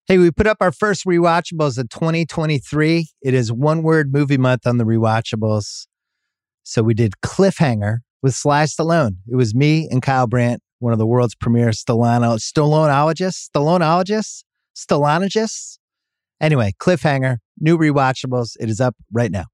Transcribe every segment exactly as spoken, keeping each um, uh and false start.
Hey, we put up our first rewatchables of twenty twenty-three. It is one word movie month on the rewatchables. So we did Cliffhanger with Sly Stallone. It was me and Kyle Brandt, one of the world's premier Stallone, Stalloneologists, Stalloneologists, Stallonologists. Anyway, Cliffhanger, new rewatchables. It is up right now.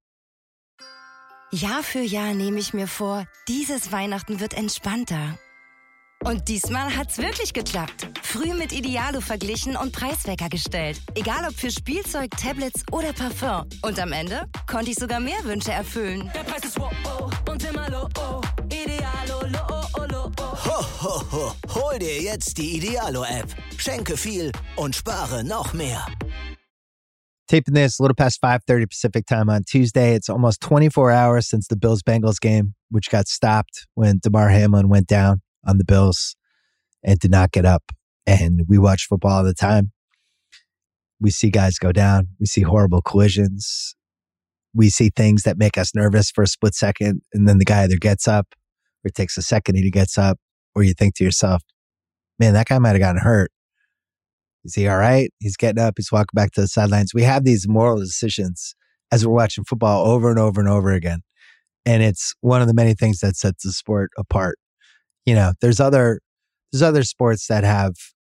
Jahr für Jahr nehme ich mir vor, dieses Weihnachten wird entspannter. Und diesmal hat's wirklich geklappt. Früh mit Idealo verglichen und Preiswecker gestellt. Egal ob für Spielzeug, Tablets oder Parfum. Und am Ende konnte ich sogar mehr Wünsche erfüllen. Der Preis ist wow und immer low. Idealo, low, low. Ho, ho, ho. Hol dir jetzt die Idealo-App. Schenke viel und spare noch mehr. Taping this a little past five thirty Pacific time on Tuesday. It's almost twenty-four hours since the Bills-Bengals game, which got stopped when Damar Hamlin went down on the Bills and did not get up. And we watch football all the time. We see guys go down. We see horrible collisions. We see things that make us nervous for a split second. And then the guy either gets up or it takes a second and he gets up, or you think to yourself, man, that guy might have gotten hurt. Is he all right? He's getting up. He's walking back to the sidelines. We have these moral decisions as we're watching football over and over and over again. And it's one of the many things that sets the sport apart. You know, there's other there's other sports that have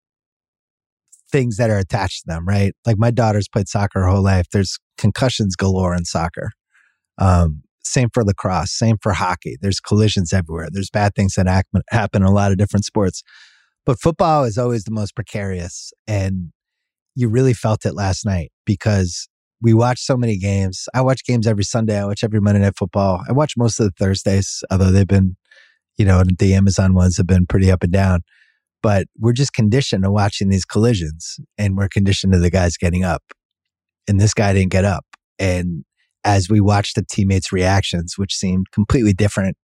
things that are attached to them, right? Like my daughter's played soccer her whole life. There's concussions galore in soccer. Um, same for lacrosse. Same for hockey. There's collisions everywhere. There's bad things that act, happen in a lot of different sports. But football is always the most precarious. And you really felt it last night because we watch so many games. I watch games every Sunday. I watch every Monday Night Football. I watch most of the Thursdays, although they've been, you know, the Amazon ones have been pretty up and down. But we're just conditioned to watching these collisions, and we're conditioned to the guys getting up. And this guy didn't get up. And as we watched the teammates' reactions, which seemed completely different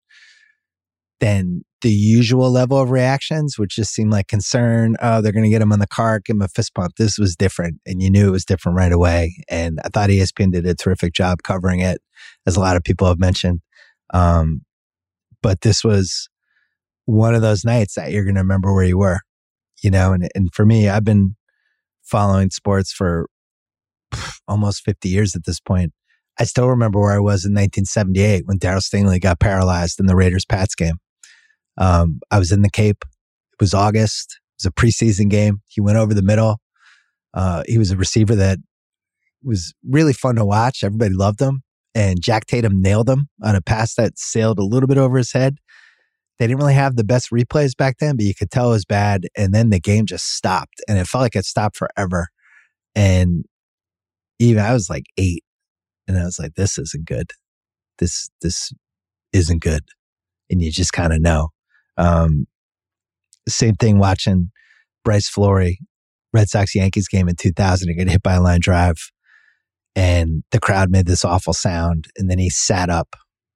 than the usual level of reactions, which just seemed like concern. Oh, they're going to get him on the car, give him a fist pump. This was different. And you knew it was different right away. And I thought E S P N did a terrific job covering it, as a lot of people have mentioned. Um, But this was one of those nights that you're going to remember where you were, you know, and, and for me, I've been following sports for pff, almost fifty years at this point. I still remember where I was in nineteen seventy-eight when Darryl Stingley got paralyzed in the Raiders-Pats game. Um, I was in the Cape. It was August. It was a preseason game. He went over the middle. Uh, he was a receiver that was really fun to watch. Everybody loved him. And Jack Tatum nailed him on a pass that sailed a little bit over his head. They didn't really have the best replays back then, but you could tell it was bad. And then the game just stopped. And it felt like it stopped forever. And even I was like eight. And I was like, this isn't good. This this isn't good. And you just kind of know. Um, same thing watching Bryce Flory, Red Sox-Yankees game in two thousand. He got hit by a line drive. And the crowd made this awful sound. And then he sat up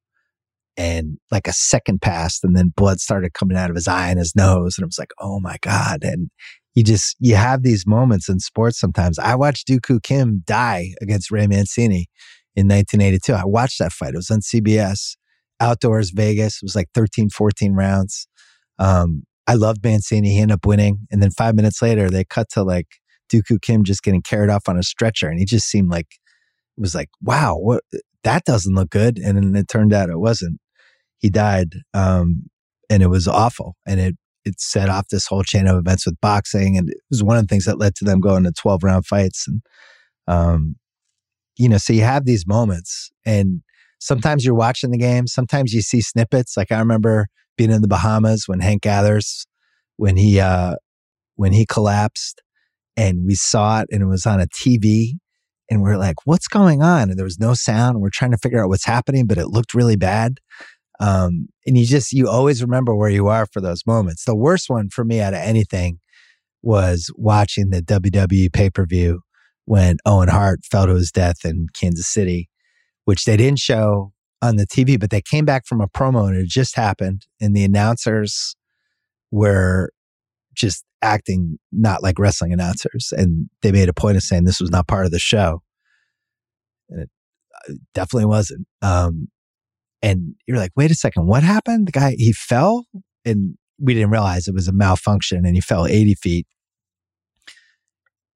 and like a second passed, and then blood started coming out of his eye and his nose. And it was like, oh my God. And you just, you have these moments in sports sometimes. I watched Dooku Kim die against Ray Mancini in nineteen eighty-two. I watched that fight. It was on C B S, outdoors, Vegas. It was like thirteen, fourteen rounds. Um, I loved Mancini. He ended up winning. And then five minutes later, they cut to like Dooku Kim just getting carried off on a stretcher. And he just seemed like, it was like, wow, what, that doesn't look good. And then it turned out it wasn't. He died. Um, and it was awful. And it, it set off this whole chain of events with boxing. And it was one of the things that led to them going to twelve round fights. And, um, you know, so you have these moments, and sometimes you're watching the game. Sometimes you see snippets. Like I remember being in the Bahamas when Hank Gathers, when he, uh, when he collapsed, and we saw it and it was on a T V. And we're like, what's going on? And there was no sound. We're trying to figure out what's happening, but it looked really bad. Um, and you just, you always remember where you are for those moments. The worst one for me out of anything was watching the W W E pay-per-view when Owen Hart fell to his death in Kansas City, which they didn't show on the T V, but they came back from a promo and it just happened. And the announcers were just acting not like wrestling announcers. And they made a point of saying this was not part of the show. And it definitely wasn't. Um, and you're like, wait a second, what happened? The guy, he fell, and we didn't realize it was a malfunction, and he fell eighty feet.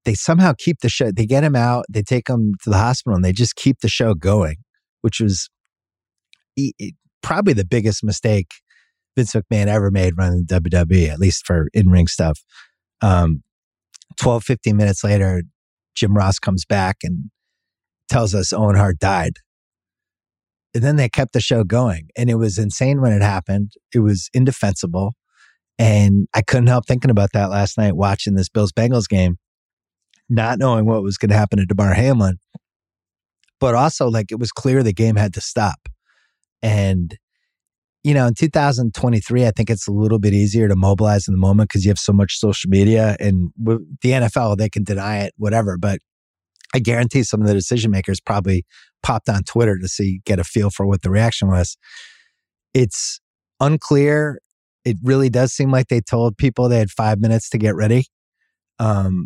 they somehow keep the show. They get him out, they take him to the hospital, and they just keep the show going, which was e- e- probably the biggest mistake Vince McMahon ever made running the W W E, at least for in-ring stuff. Um, twelve, fifteen minutes later, Jim Ross comes back and tells us Owen Hart died. And then they kept the show going. And it was insane when it happened. It was indefensible. And I couldn't help thinking about that last night watching this Bills-Bengals game, not knowing what was going to happen to Damar Hamlin. But also, like, it was clear the game had to stop. And, you know, in two thousand twenty-three, I think it's a little bit easier to mobilize in the moment because you have so much social media. And with the N F L, they can deny it, whatever. But I guarantee some of the decision makers probably popped on Twitter to see, get a feel for what the reaction was. It's unclear. It really does seem like they told people they had five minutes to get ready. Um,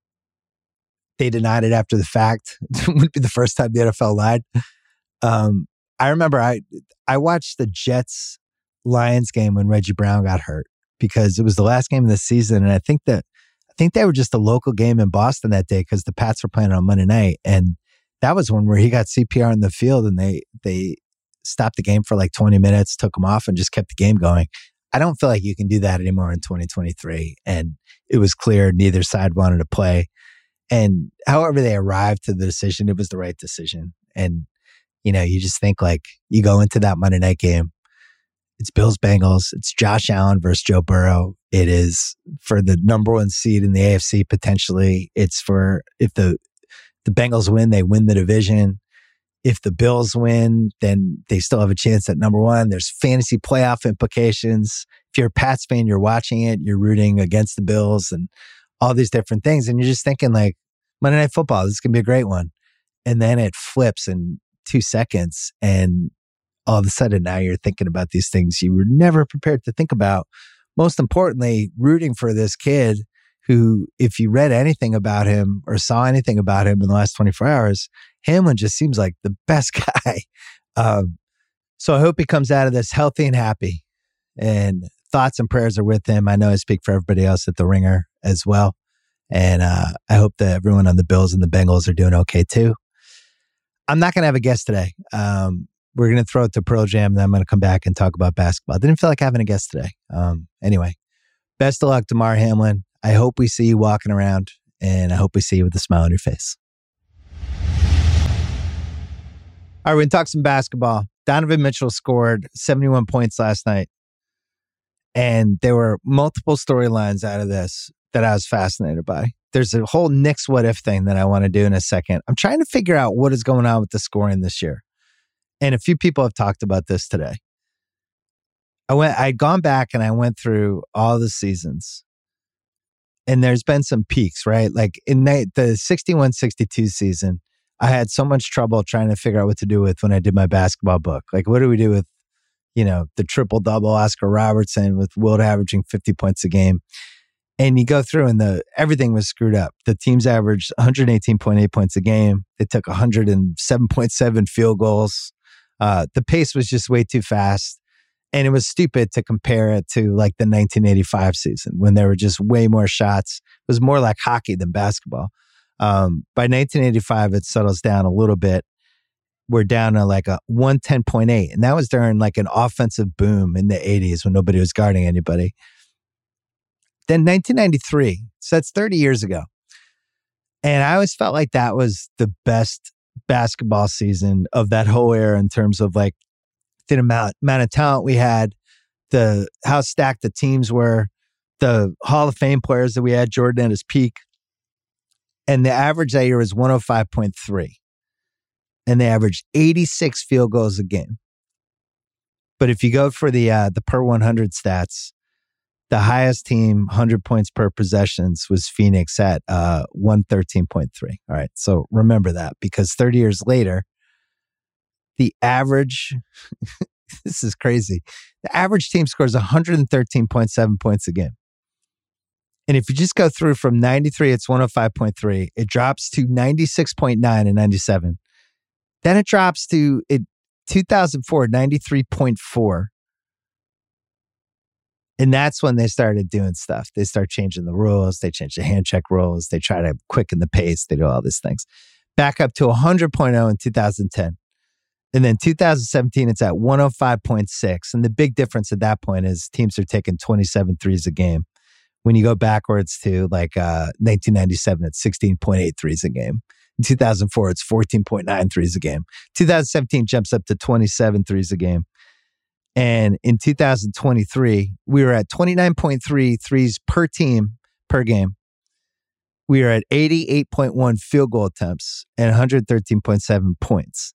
they denied it after the fact. It wouldn't be the first time the N F L lied. Um, I remember I I watched the Jets Lions game when Reggie Brown got hurt because it was the last game of the season, and I think that I think they were just a local game in Boston that day because the Pats were playing on Monday night, and that was one where he got C P R in the field, and they they stopped the game for like twenty minutes, took him off, and just kept the game going. I don't feel like you can do that anymore in twenty twenty-three, and it was clear neither side wanted to play. And however they arrived to the decision, it was the right decision. And you know, you just think like you go into that Monday night game, it's Bills Bengals, it's Josh Allen versus Joe Burrow. It is for the number one seed in the A F C potentially. It's for if the the Bengals win, they win the division. If the Bills win, then they still have a chance at number one. There's fantasy playoff implications. If you're a Pats fan, you're watching it, you're rooting against the Bills and all these different things. And you're just thinking like, Monday Night Football, this is going to be a great one. And then it flips in two seconds. And all of a sudden now you're thinking about these things you were never prepared to think about. Most importantly, rooting for this kid who, if you read anything about him or saw anything about him in the last twenty-four hours, Hamlin just seems like the best guy. Um, so I hope he comes out of this healthy and happy. And thoughts and prayers are with him. I know I speak for everybody else at The Ringer as well. And uh, I hope that everyone on the Bills and the Bengals are doing okay too. I'm not going to have a guest today. Um, we're going to throw it to Pearl Jam, and then I'm going to come back and talk about basketball. I didn't feel like having a guest today. Um, anyway, best of luck to Damar Hamlin. I hope we see you walking around, and I hope we see you with a smile on your face. All right, we're going to talk some basketball. Donovan Mitchell scored seventy-one points last night, and there were multiple storylines out of this that I was fascinated by. There's a whole Knicks what if thing that I want to do in a second. I'm trying to figure out what is going on with the scoring this year. And a few people have talked about this today. I went, I'd gone back and I went through all the seasons. And there's been some peaks, right? Like in the sixty-one sixty-two season, I had so much trouble trying to figure out what to do with when I did my basketball book. Like, what do we do with, you know, the triple-double Oscar Robertson with Wilt averaging fifty points a game? And you go through and the everything was screwed up. The teams averaged one hundred eighteen point eight points a game. They took one hundred seven point seven field goals. Uh, the pace was just way too fast. And it was stupid to compare it to like the nineteen eighty-five season when there were just way more shots. It was more like hockey than basketball. Um, by nineteen eighty-five, it settles down a little bit. We're down to like a one ten point eight. And that was during like an offensive boom in the eighties when nobody was guarding anybody. Then nineteen ninety-three, so that's thirty years ago. And I always felt like that was the best basketball season of that whole era in terms of like the amount, amount of talent we had, the how stacked the teams were, the Hall of Fame players that we had, Jordan at his peak. And the average that year was one oh five point three. And they averaged eighty-six field goals a game. But if you go for the uh, the per one hundred stats, the highest team, one hundred points per possessions, was Phoenix at uh, one thirteen point three. All right, so remember that because thirty years later, the average, this is crazy, the average team scores one hundred thirteen point seven points a game. And if you just go through from ninety-three, it's one oh five point three. It drops to ninety-six point nine in ninety-seven. Then it drops to it, two thousand four, ninety-three point four. And that's when they started doing stuff. They start changing the rules. They change the hand check rules. They try to quicken the pace. They do all these things. Back up to one hundred point oh in two thousand ten. And then two thousand seventeen, it's at one oh five point six. And the big difference at that point is teams are taking twenty-seven threes a game. When you go backwards to like uh, nineteen ninety-seven, it's sixteen point eight threes a game. In two thousand four, it's fourteen point nine threes a game. two thousand seventeen jumps up to twenty-seven threes a game. And in two thousand twenty-three, we were at twenty-nine point three threes per team per game. We are at eighty-eight point one field goal attempts and one hundred thirteen point seven points.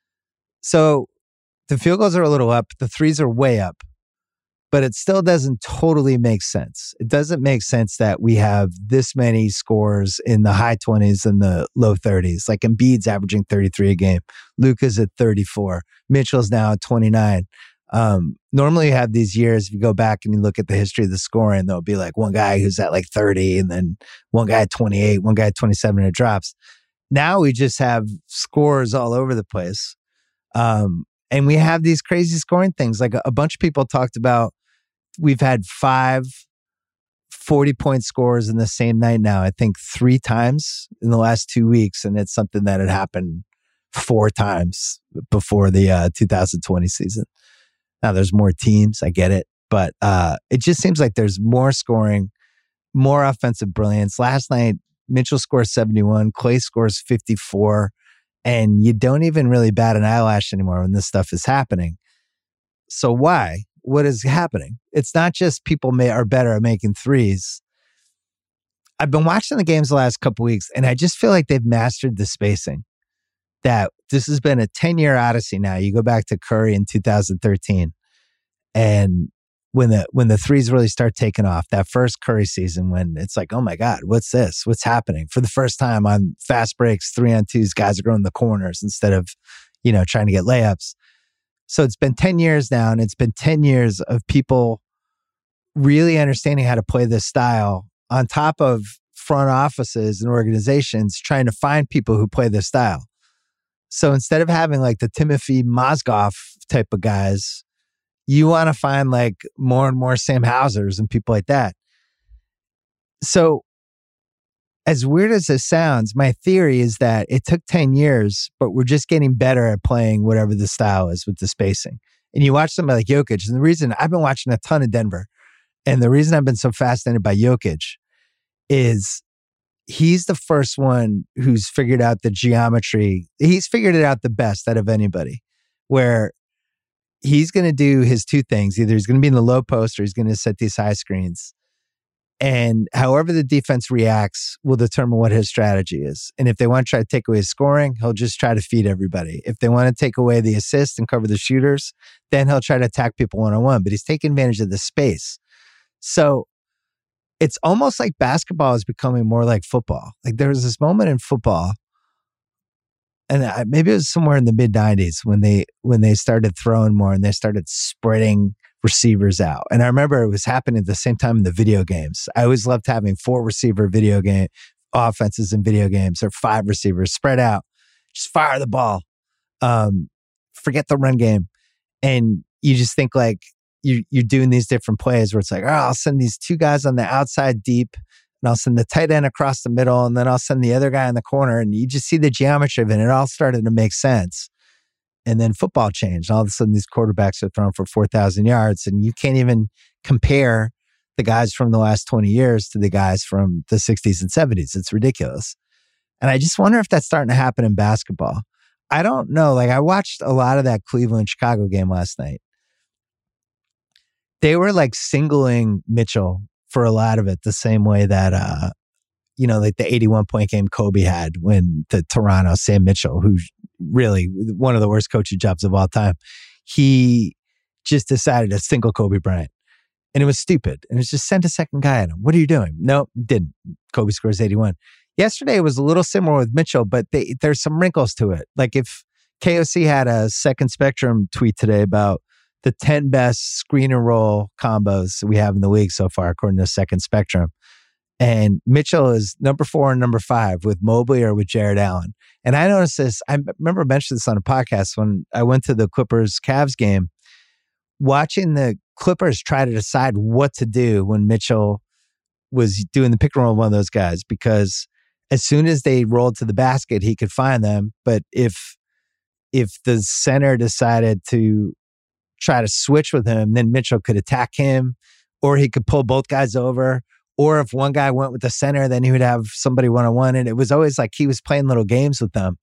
So the field goals are a little up. The threes are way up. But it still doesn't totally make sense. It doesn't make sense that we have this many scores in the high twenties and the low thirties. Like Embiid's averaging thirty-three a game. Luka's at thirty-four. Mitchell's now at twenty-nine. Um, normally you have these years, if you go back and you look at the history of the scoring, there'll be like one guy who's at like thirty and then one guy at twenty-eight, one guy at twenty-seven, and it drops. Now we just have scores all over the place. Um, and we have these crazy scoring things. Like a, a bunch of people talked about, we've had five forty-point scores in the same night now, I think three times in the last two weeks. And it's something that had happened four times before the uh, two thousand twenty season. Now, there's more teams, I get it. But uh, it just seems like there's more scoring, more offensive brilliance. Last night, Mitchell scores seventy-one, Clay scores fifty-four. And you don't even really bat an eyelash anymore when this stuff is happening. So why? What is happening? It's not just people may, are better at making threes. I've been watching the games the last couple weeks, and I just feel like they've mastered the spacing. That this has been a ten-year odyssey now. You go back to Curry in two thousand thirteen, and when the when the threes really start taking off, that first Curry season when it's like, oh my God, what's this? What's happening? For the first time on fast breaks, three on twos, guys are going to the corners instead of, you know, trying to get layups. So it's been ten years now, and it's been ten years of people really understanding how to play this style on top of front offices and organizations trying to find people who play this style. So instead of having like the Timothy Mozgov type of guys, you want to find like more and more Sam Hausers and people like that. So as weird as this sounds, my theory is that it took ten years, but we're just getting better at playing whatever the style is with the spacing. And you watch somebody like Jokic, and the reason I've been watching a ton of Denver, and the reason I've been so fascinated by Jokic is he's the first one who's figured out the geometry. He's figured it out the best out of anybody, where he's going to do his two things. Either he's going to be in the low post or he's going to set these high screens. And however the defense reacts will determine what his strategy is. And if they want to try to take away his scoring, he'll just try to feed everybody. If they want to take away the assist and cover the shooters, then he'll try to attack people one-on-one. But he's taking advantage of the space. So it's almost like basketball is becoming more like football. Like there was this moment in football, and I, maybe it was somewhere in the mid nineties when they when they started throwing more and they started spreading receivers out. And I remember it was happening at the same time in the video games. I always loved having four receiver video game offenses in video games, or five receivers spread out. Just fire the ball. Um, forget the run game. And you just think like you, you're doing these different plays where it's like, oh, I'll send these two guys on the outside deep, and I'll send the tight end across the middle, and then I'll send the other guy in the corner. And you just see the geometry of it. And it all started to make sense. And then football changed. All of a sudden, these quarterbacks are thrown for four thousand yards, and you can't even compare the guys from the last twenty years to the guys from the sixties and seventies. It's ridiculous. And I just wonder if that's starting to happen in basketball. I don't know. Like, I watched a lot of that Cleveland-Chicago game last night. They were like singling Mitchell for a lot of it, the same way that, uh, you know, like the eighty-one point game Kobe had when the Toronto, Sam Mitchell, who's really one of the worst coaching jobs of all time, he just decided to single Kobe Bryant. And it was stupid. And it's just send a second guy at him. What are you doing? No, didn't. Kobe scores eighty-one. Yesterday was a little similar with Mitchell, but they, there's some wrinkles to it. Like if K O C had a Second Spectrum tweet today about the ten best screen and roll combos we have in the league so far, according to Second Spectrum. And Mitchell is number four and number five with Mobley or with Jared Allen. And I noticed this, I remember mentioning this on a podcast when I went to the Clippers-Cavs game, watching the Clippers try to decide what to do when Mitchell was doing the pick and roll with one of those guys, because as soon as they rolled to the basket, he could find them. But if if the center decided to try to switch with him, then Mitchell could attack him, or he could pull both guys over. Or if one guy went with the center, then he would have somebody one-on-one. And it was always like he was playing little games with them.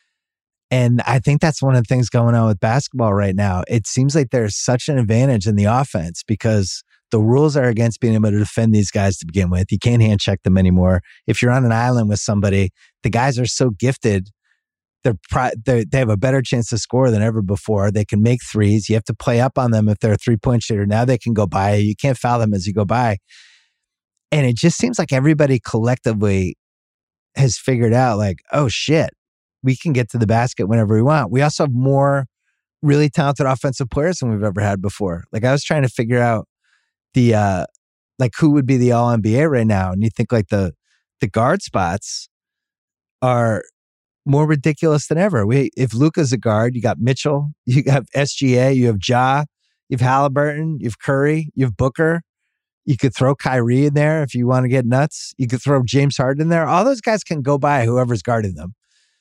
And I think that's one of the things going on with basketball right now. It seems like there's such an advantage in the offense because the rules are against being able to defend these guys to begin with. You can't hand check them anymore. If you're on an island with somebody, the guys are so gifted. They're, pri- they're they have a better chance to score than ever before. They can make threes. You have to play up on them if they're a three-point shooter. Now they can go by. You can't foul them as you go by. And it just seems like everybody collectively has figured out like, oh shit, we can get to the basket whenever we want. We also have more really talented offensive players than we've ever had before. Like I was trying to figure out the, uh, like who would be the all N B A right now. And you think like the, the guard spots are more ridiculous than ever. We, if Luka's a guard, you got Mitchell, you have S G A, you have Ja, you have Halliburton, you have Curry, you have Booker. You could throw Kyrie in there if you want to get nuts. You could throw James Harden in there. All those guys can go by whoever's guarding them.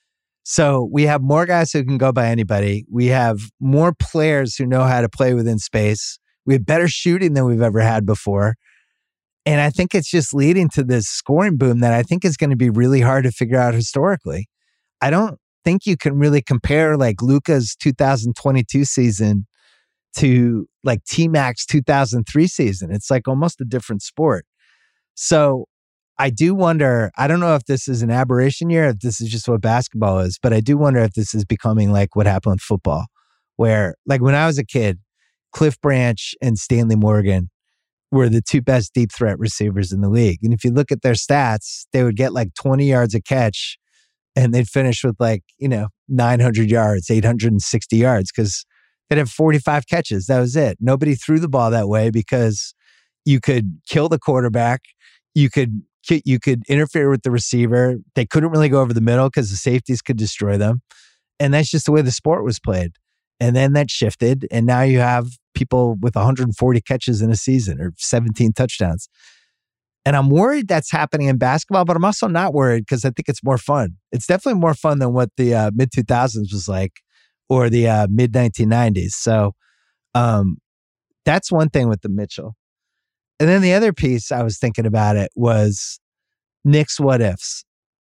So we have more guys who can go by anybody. We have more players who know how to play within space. We have better shooting than we've ever had before. And I think it's just leading to this scoring boom that I think is going to be really hard to figure out historically. I don't think you can really compare like Luka's two thousand twenty-two season to like T-Mac's two thousand three season. It's like almost a different sport. So I do wonder, I don't know if this is an aberration year, if this is just what basketball is, but I do wonder if this is becoming like what happened with football, where like when I was a kid, Cliff Branch and Stanley Morgan were the two best deep threat receivers in the league. And if you look at their stats, they would get like twenty yards a catch and they'd finish with like, you know, nine hundred yards, eight hundred sixty yards because they'd have forty-five catches. That was it. Nobody threw the ball that way because you could kill the quarterback. You could you could interfere with the receiver. They couldn't really go over the middle because the safeties could destroy them. And that's just the way the sport was played. And then that shifted. And now you have people with one hundred forty catches in a season or seventeen touchdowns. And I'm worried that's happening in basketball, but I'm also not worried because I think it's more fun. It's definitely more fun than what the uh, mid two thousands was like. Or the uh, mid nineteen nineties. So um, that's one thing with the Mitchell. And then the other piece I was thinking about it was Knicks what ifs.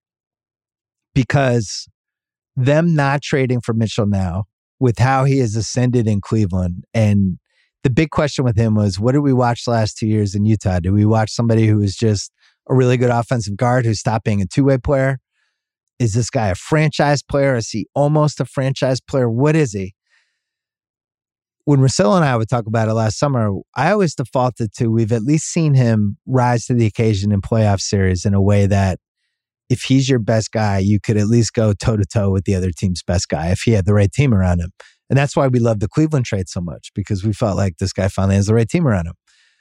Because them not trading for Mitchell now with how he has ascended in Cleveland. And the big question with him was, what did we watch the last two years in Utah? Did we watch somebody who was just a really good offensive guard who stopped being a two-way player? Is this guy a franchise player? Is he almost a franchise player? What is he? When Russillo and I would talk about it last summer, I always defaulted to we've at least seen him rise to the occasion in playoff series in a way that if he's your best guy, you could at least go toe-to-toe with the other team's best guy if he had the right team around him. And that's why we love the Cleveland trade so much, because we felt like this guy finally has the right team around him.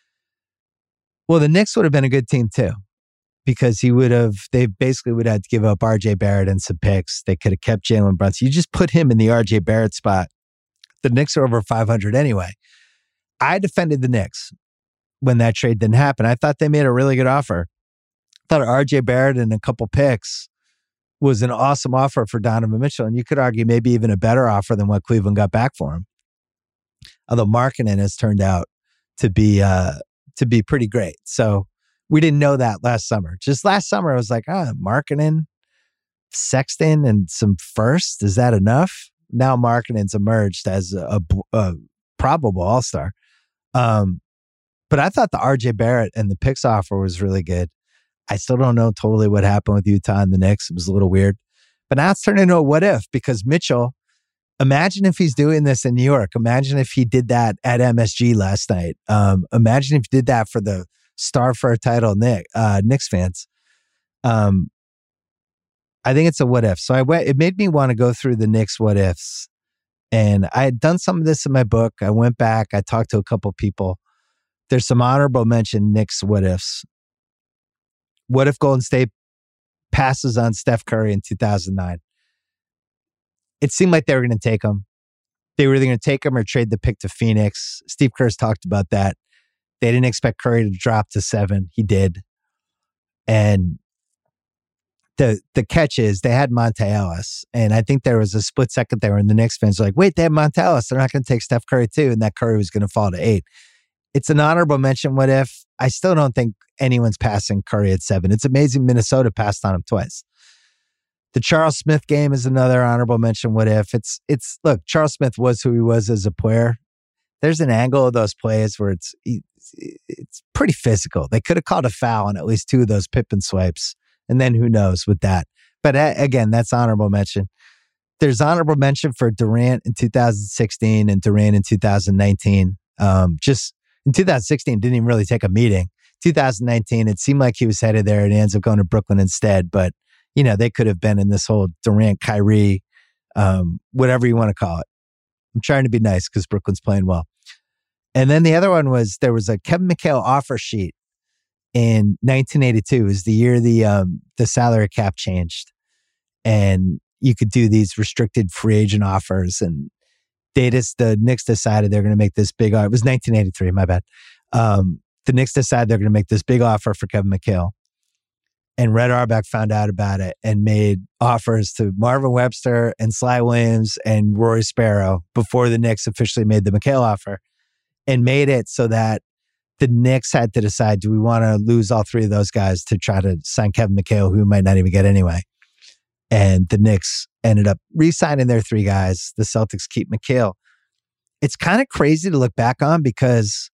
Well, the Knicks would have been a good team too. Because he would have, they basically would have to give up R J Barrett and some picks. They could have kept Jalen Brunson. You just put him in the R J Barrett spot. The Knicks are over five hundred anyway. I defended the Knicks when that trade didn't happen. I thought they made a really good offer. I thought R J Barrett and a couple picks was an awesome offer for Donovan Mitchell. And you could argue maybe even a better offer than what Cleveland got back for him. Although Markkanen has turned out to be, uh, to be pretty great. So, we didn't know that last summer. Just last summer, I was like, ah, Markkanen, Sexton, and some first. Is that enough? Now Markkanen's emerged as a, a, a probable all-star. Um, but I thought the R J Barrett and the picks offer was really good. I still don't know totally what happened with Utah and the Knicks. It was a little weird. But now it's turned into a what if, because Mitchell, imagine if he's doing this in New York. Imagine if he did that at M S G last night. Um, imagine if he did that for the Star for a title Nick, uh, Knicks fans. Um, I think it's a what if. So I went, it made me want to go through the Knicks what ifs. And I had done some of this in my book. I went back, I talked to a couple people. There's some honorable mention Knicks what ifs. What if Golden State passes on Steph Curry in two thousand nine? It seemed like they were going to take him. they were either going to take him or trade the pick to Phoenix. Steve Kerr's talked about that. They didn't expect Curry to drop to seven. He did. And the the catch is they had Monta Ellis. And I think there was a split second there when the Knicks fans were like, wait, they have Monta Ellis. They're not going to take Steph Curry too. And that Curry was going to fall to eight. It's an honorable mention. What if? I still don't think anyone's passing Curry at seven. It's amazing Minnesota passed on him twice. The Charles Smith game is another honorable mention. What if? It's, it's look, Charles Smith was who he was as a player. There's an angle of those plays where it's it's pretty physical. They could have called a foul on at least two of those Pippen swipes. And then who knows with that. But uh, again, that's honorable mention. There's honorable mention for Durant in two thousand sixteen and Durant in two thousand nineteen. Um, just in two thousand sixteen, didn't even really take a meeting. two thousand nineteen, it seemed like he was headed there and he ends up going to Brooklyn instead. But, you know, they could have been in this whole Durant, Kyrie, um, whatever you want to call it. I'm trying to be nice because Brooklyn's playing well. And then the other one was there was a Kevin McHale offer sheet in nineteen eighty-two. It was the year the um, the salary cap changed. And you could do these restricted free agent offers. And they just, the Knicks decided they're going to make this big offer. It was nineteen eighty-three, my bad. Um, the Knicks decided they're going to make this big offer for Kevin McHale. And Red Auerbach found out about it and made offers to Marvin Webster and Sly Williams and Rory Sparrow before the Knicks officially made the McHale offer, and made it so that the Knicks had to decide, do we want to lose all three of those guys to try to sign Kevin McHale, who we might not even get anyway? And the Knicks ended up re-signing their three guys. The Celtics keep McHale. It's kind of crazy to look back on because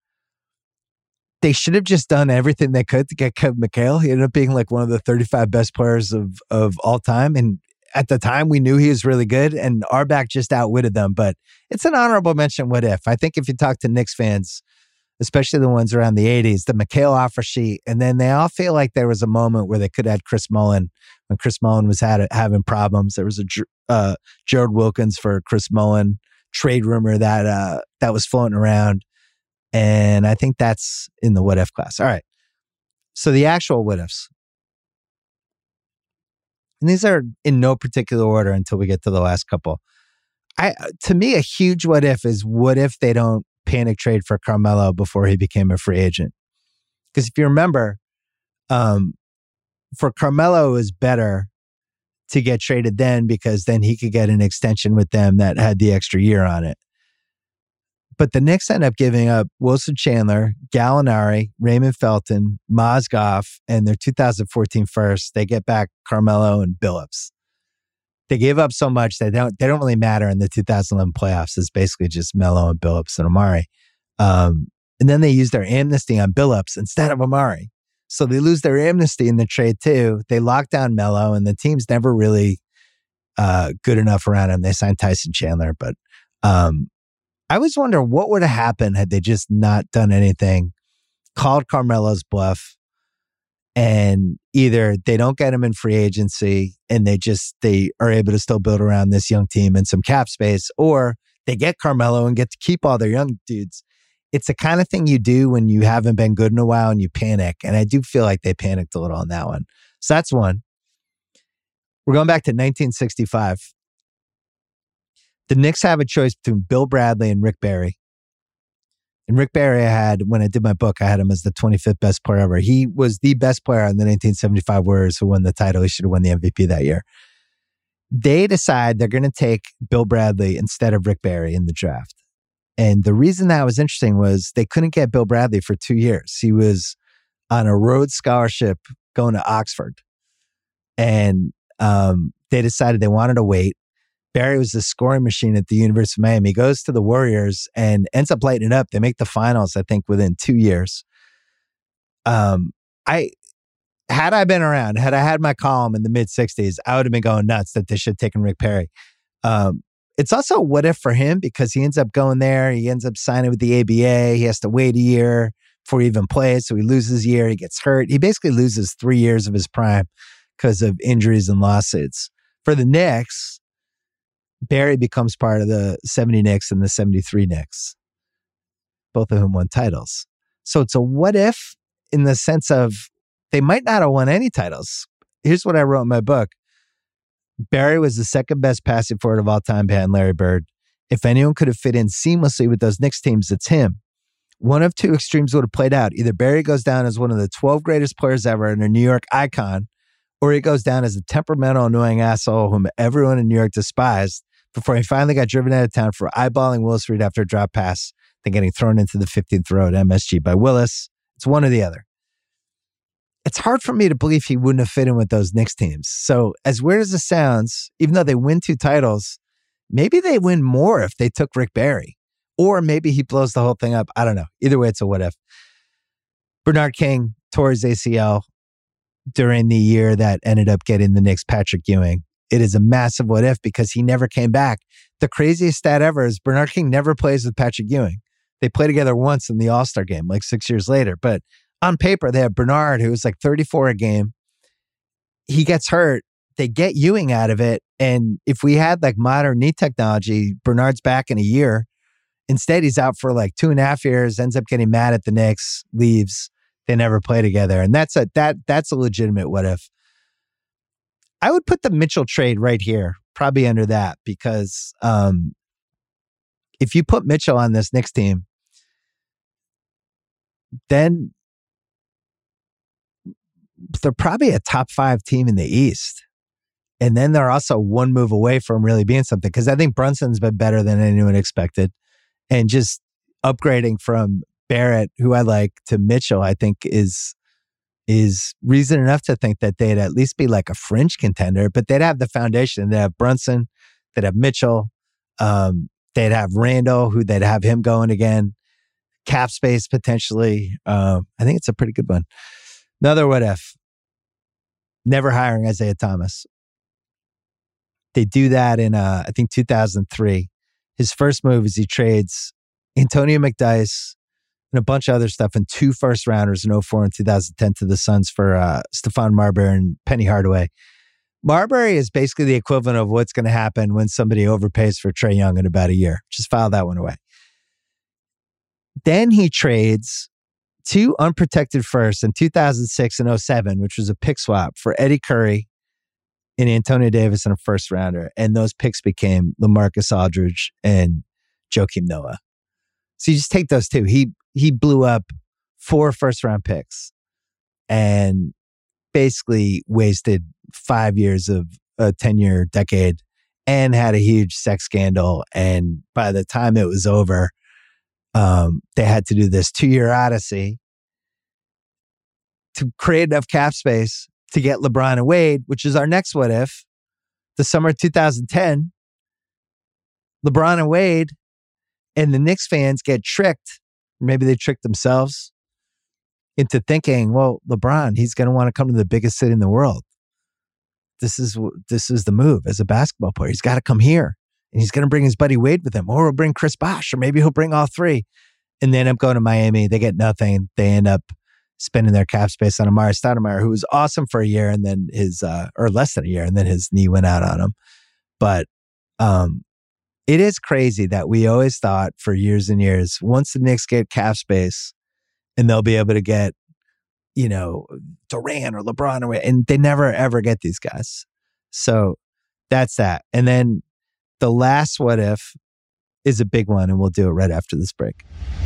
they should have just done everything they could to get Kevin McHale. He ended up being like one of the thirty-five best players of, of all time. And at the time, we knew he was really good, and Auerbach just outwitted them. But it's an honorable mention, what if. I think if you talk to Knicks fans, especially the ones around the eighties, the McHale offer sheet, and then they all feel like there was a moment where they could have had Chris Mullin when Chris Mullin was had, having problems. There was a uh, Gerald Wilkins for Chris Mullin trade rumor that uh, that was floating around. And I think that's in the what if class. All right. So the actual what ifs. And these are in no particular order until we get to the last couple. I to me, a huge what if is what if they don't panic trade for Carmelo before he became a free agent? Because if you remember, um, for Carmelo, it was better to get traded then because then he could get an extension with them that had the extra year on it. But the Knicks end up giving up Wilson Chandler, Gallinari, Raymond Felton, Mozgov, and their two thousand fourteen first. They get back Carmelo and Billups. They gave up so much that they don't, they don't really matter in the two thousand eleven playoffs. It's basically just Melo and Billups and Amari. Um, and then they use their amnesty on Billups instead of Amari. So they lose their amnesty in the trade too. They lock down Melo, and the team's never really uh, good enough around him. They signed Tyson Chandler, but um, I always wonder what would have happened had they just not done anything, called Carmelo's bluff, and either they don't get him in free agency and they just, they are able to still build around this young team and some cap space, or they get Carmelo and get to keep all their young dudes. It's the kind of thing you do when you haven't been good in a while and you panic. And I do feel like they panicked a little on that one. So that's one. We're going back to nineteen sixty-five. The Knicks have a choice between Bill Bradley and Rick Barry. And Rick Barry, I had, when I did my book, I had him as the twenty-fifth best player ever. He was the best player on the nineteen seventy-five Warriors who won the title. He should have won the M V P that year. They decide they're going to take Bill Bradley instead of Rick Barry in the draft. And the reason that was interesting was they couldn't get Bill Bradley for two years. He was on a Rhodes Scholarship going to Oxford. And um, they decided they wanted to wait. Barry was the scoring machine at the University of Miami. He goes to the Warriors and ends up lighting it up. They make the finals, I think, within two years. Um, I had I been around, had I had my column in the mid sixties, I would have been going nuts that they should have taken Rick Barry. Um, it's also a what if for him because he ends up going there. He ends up signing with the A B A. He has to wait a year before he even plays. So he loses a year. He gets hurt. He basically loses three years of his prime because of injuries and lawsuits. For the Knicks, Barry becomes part of the seventy Knicks and the seventy-three Knicks, both of whom won titles. So it's a what if in the sense of they might not have won any titles. Here's what I wrote in my book. Barry was the second best passing forward of all time behind Larry Bird. If anyone could have fit in seamlessly with those Knicks teams, it's him. One of two extremes would have played out. Either Barry goes down as one of the twelve greatest players ever and a New York icon, or he goes down as a temperamental, annoying asshole whom everyone in New York despised before he finally got driven out of town for eyeballing Willis Reed after a drop pass, then getting thrown into the fifteenth row at M S G by Willis. It's one or the other. It's hard for me to believe he wouldn't have fit in with those Knicks teams. So as weird as it sounds, even though they win two titles, maybe they win more if they took Rick Barry. Or maybe he blows the whole thing up. I don't know. Either way, it's a what if. Bernard King tore his A C L during the year that ended up getting the Knicks Patrick Ewing. It is a massive what if because he never came back. The craziest stat ever is Bernard King never plays with Patrick Ewing. They play together once in the All-Star game, like six years later. But on paper, they have Bernard, who was like thirty-four a game. He gets hurt. They get Ewing out of it. And if we had like modern knee technology, Bernard's back in a year. Instead, he's out for like two and a half years, ends up getting mad at the Knicks, leaves. They never play together. And that's a that that's a legitimate what if. I would put the Mitchell trade right here, probably under that, because um, if you put Mitchell on this Knicks team, then they're probably a top five team in the East. And then they're also one move away from really being something, because I think Brunson's been better than anyone expected. And just upgrading from Barrett, who I like, to Mitchell, I think is is reason enough to think that they'd at least be like a fringe contender, but they'd have the foundation. They'd have Brunson, they'd have Mitchell, um, they'd have Randall, who they'd have him going again, cap space potentially. Um, I think it's a pretty good one. Another what if, never hiring Isaiah Thomas. They do that in, uh, I think, two thousand three. His first move is he trades Antonio McDyess and a bunch of other stuff and two first rounders in oh four and two thousand ten to the Suns for uh, Stephon Marbury and Penny Hardaway. Marbury is basically the equivalent of what's going to happen when somebody overpays for Trae Young in about a year. Just file that one away. Then he trades two unprotected firsts in two thousand six and oh seven, which was a pick swap for Eddie Curry and Antonio Davis and a first rounder. And those picks became LaMarcus Aldridge and Joakim Noah. So you just take those two. He he blew up four first round picks and basically wasted five years of a ten year decade and had a huge sex scandal. And by the time it was over, um, they had to do this two year odyssey to create enough cap space to get LeBron and Wade, which is our next what if. The summer of two thousand ten, LeBron and Wade and the Knicks fans get tricked. Maybe they tricked themselves into thinking, well, LeBron, he's going to want to come to the biggest city in the world. This is this is the move as a basketball player. He's got to come here. And he's going to bring his buddy Wade with him. Or he'll bring Chris Bosh. Or maybe he'll bring all three. And they end up going to Miami. They get nothing. They end up spending their cap space on Amar'e Stoudemire, who was awesome for a year and then his, uh, or less than a year, and then his knee went out on him. But um, it is crazy that we always thought for years and years, once the Knicks get cap space and they'll be able to get, you know, Durant or LeBron, or, and they never ever get these guys. So that's that. And then the last what if is a big one, and we'll do it right after this break.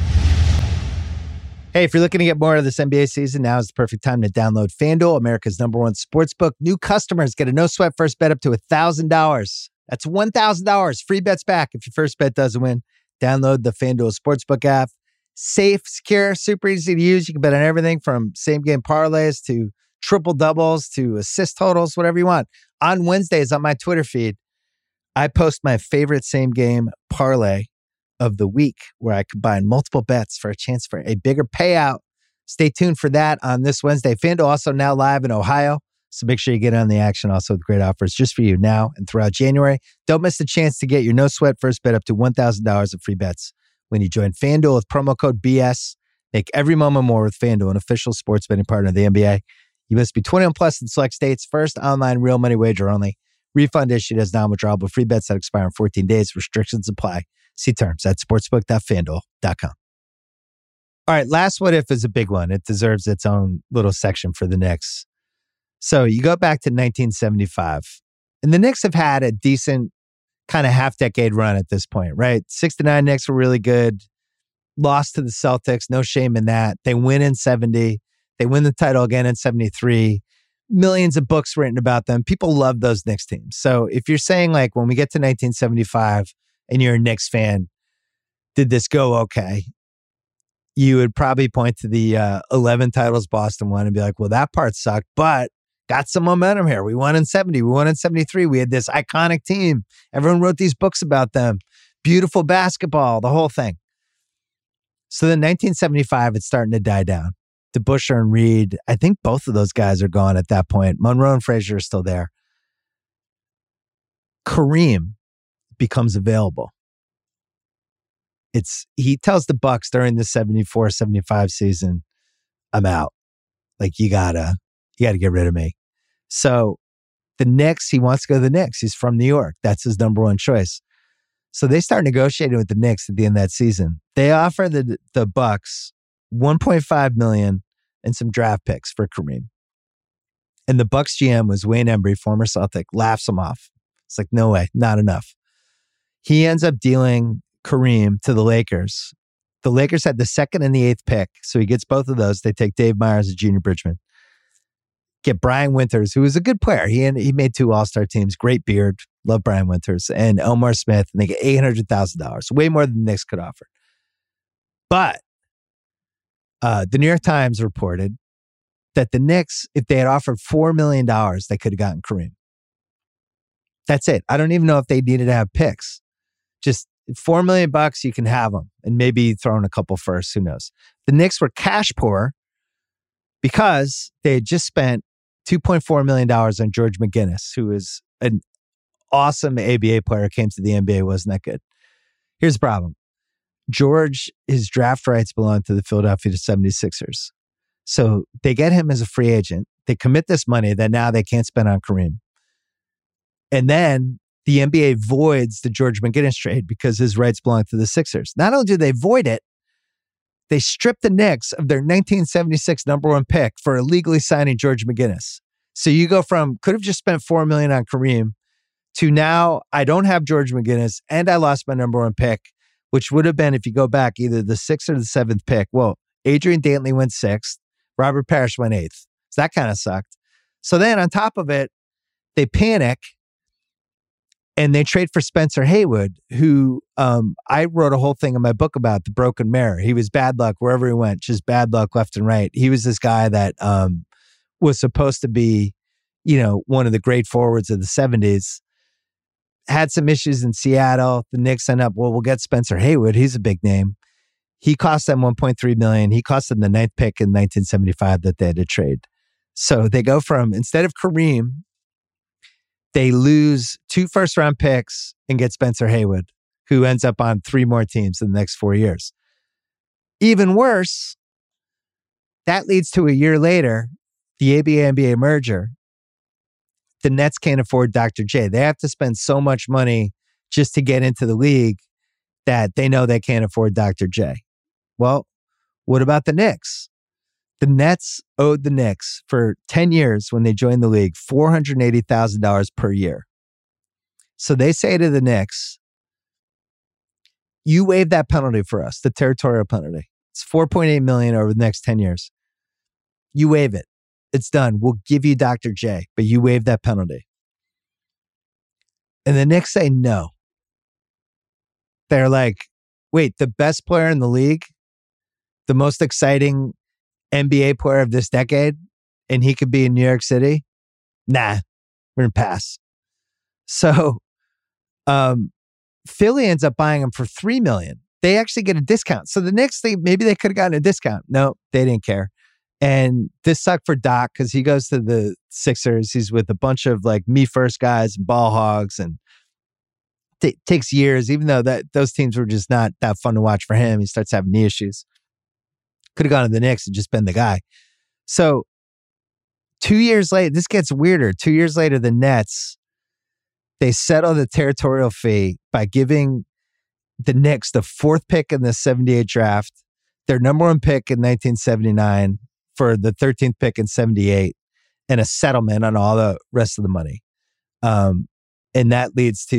Hey, if you're looking to get more of this N B A season, now is the perfect time to download FanDuel, America's number one sportsbook. New customers get a no-sweat first bet up to one thousand dollars. That's one thousand dollars. Free bets back if your first bet doesn't win. Download the FanDuel Sportsbook app. Safe, secure, super easy to use. You can bet on everything from same-game parlays to triple-doubles to assist totals, whatever you want. On Wednesdays on my Twitter feed, I post my favorite same-game parlay of the week, where I combine multiple bets for a chance for a bigger payout. Stay tuned for that on this Wednesday. FanDuel also now live in Ohio, so make sure you get on the action also with great offers just for you now and throughout January. Don't miss the chance to get your no-sweat first bet up to one thousand dollars of free bets when you join FanDuel with promo code B S. Make every moment more with FanDuel, an official sports betting partner of the N B A. You must be twenty-one plus in select states. First online real money wager only. Refund issued as non-withdrawable. Free bets that expire in fourteen days. Restrictions apply. See terms at sportsbook dot fanduel dot com. All right, last what if is a big one. It deserves its own little section for the Knicks. So you go back to nineteen seventy-five, and the Knicks have had a decent kind of half-decade run at this point, right? sixty-nine Knicks were really good. Lost to the Celtics, no shame in that. They win in seventy. They win the title again in seventy-three. Millions of books written about them. People love those Knicks teams. So if you're saying like when we get to nineteen seventy-five and you're a Knicks fan, did this go okay? You would probably point to the uh, eleven titles Boston won and be like, well, that part sucked, but got some momentum here. We won in seventy. We won in seventy-three. We had this iconic team. Everyone wrote these books about them. Beautiful basketball, the whole thing. So then nineteen seventy-five, it's starting to die down. DeBusschere and Reed, I think both of those guys are gone at that point. Monroe and Frazier are still there. Kareem becomes available. It's he tells the Bucks during the seventy-four seventy-five season, I'm out. Like, you gotta, you gotta get rid of me. So the Knicks, he wants to go to the Knicks. He's from New York. That's his number one choice. So they start negotiating with the Knicks at the end of that season. They offer the the Bucks one point five million dollars and some draft picks for Kareem. And the Bucks G M was Wayne Embry, former Celtic, laughs him off. It's like, no way, not enough. He ends up dealing Kareem to the Lakers. The Lakers had the second and the eighth pick, so he gets both of those. They take Dave Myers and Junior Bridgman. Get Brian Winters, who was a good player. He he made two All-Star teams, great beard. Love Brian Winters, and Elmore Smith, and they get eight hundred thousand dollars, way more than the Knicks could offer. But uh, the New York Times reported that the Knicks, if they had offered four million dollars, they could have gotten Kareem. That's it. I don't even know if they needed to have picks. Just four million bucks, you can have them, and maybe throw in a couple first. Who knows? The Knicks were cash poor because they had just spent two point four million dollars on George McGinnis, who is an awesome A B A player, came to the N B A, wasn't that good. Here's the problem. George, his draft rights belong to the Philadelphia seventy-sixers. So they get him as a free agent. They commit this money that now they can't spend on Kareem. And then the N B A voids the George McGinnis trade because his rights belong to the Sixers. Not only do they void it, they strip the Knicks of their nineteen seventy-six number one pick for illegally signing George McGinnis. So you go from could have just spent four million dollars on Kareem to now I don't have George McGinnis and I lost my number one pick, which would have been, if you go back, either the sixth or the seventh pick. Well, Adrian Dantley went sixth. Robert Parrish went eighth. So that kind of sucked. So then on top of it, they panic and they trade for Spencer Haywood, who um, I wrote a whole thing in my book about, the broken mirror. He was bad luck wherever he went, just bad luck left and right. He was this guy that um, was supposed to be, you know, one of the great forwards of the seventies. Had some issues in Seattle. The Knicks end up, well, we'll get Spencer Haywood. He's a big name. He cost them one point three million dollars. He cost them the ninth pick in nineteen seventy-five that they had to trade. So they go from, instead of Kareem, they lose two first round picks and get Spencer Haywood, who ends up on three more teams in the next four years. Even worse, that leads to a year later, the A B A N B A merger. The Nets can't afford Doctor J. They have to spend so much money just to get into the league that they know they can't afford Doctor J. Well, what about the Knicks? The Nets owed the Knicks for ten years when they joined the league four hundred eighty thousand dollars per year. So they say to the Knicks, you waive that penalty for us, the territorial penalty. It's four point eight million dollars over the next ten years. You waive it. It's done. We'll give you Doctor J, but you waive that penalty. And the Knicks say no. They're like, wait, the best player in the league, the most exciting N B A player of this decade, and he could be in New York City? Nah, we're going to pass. So um, Philly ends up buying him for three million dollars. They actually get a discount. So the Knicks, they, maybe they could have gotten a discount. No, they didn't care. And this sucked for Doc because he goes to the Sixers. He's with a bunch of like me first guys, ball hogs, and it takes years, even though that those teams were just not that fun to watch for him. He starts having knee issues. Could have gone to the Knicks and just been the guy. So two years later, this gets weirder. Two years later, the Nets, they settle the territorial fee by giving the Knicks the fourth pick in the seventy-eight draft, their number one pick in nineteen seventy-nine for the thirteenth pick in seventy-eight, and a settlement on all the rest of the money. Um, and that leads to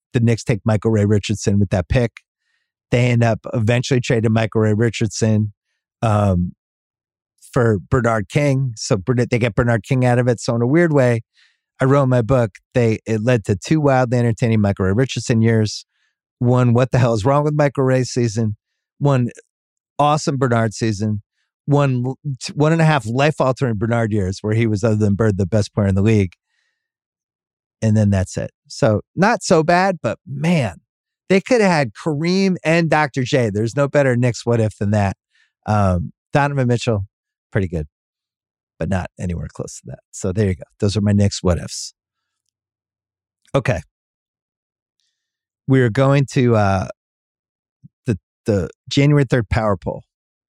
the Knicks take Michael Ray Richardson with that pick. They end up eventually trading Michael Ray Richardson um, for Bernard King. So they get Bernard King out of it. So in a weird way, I wrote in my book, they it led to two wildly entertaining Michael Ray Richardson years. One, what the hell is wrong with Michael Ray's season? One, awesome Bernard season. One, one and a half life-altering Bernard years where he was, other than Bird, the best player in the league. And then that's it. So not so bad, but man, they could have had Kareem and Doctor J. There's no better Knicks what if than that. Um, Donovan Mitchell, pretty good, but not anywhere close to that. So there you go. Those are my Knicks what ifs. Okay. We're going to uh, the the January third power poll.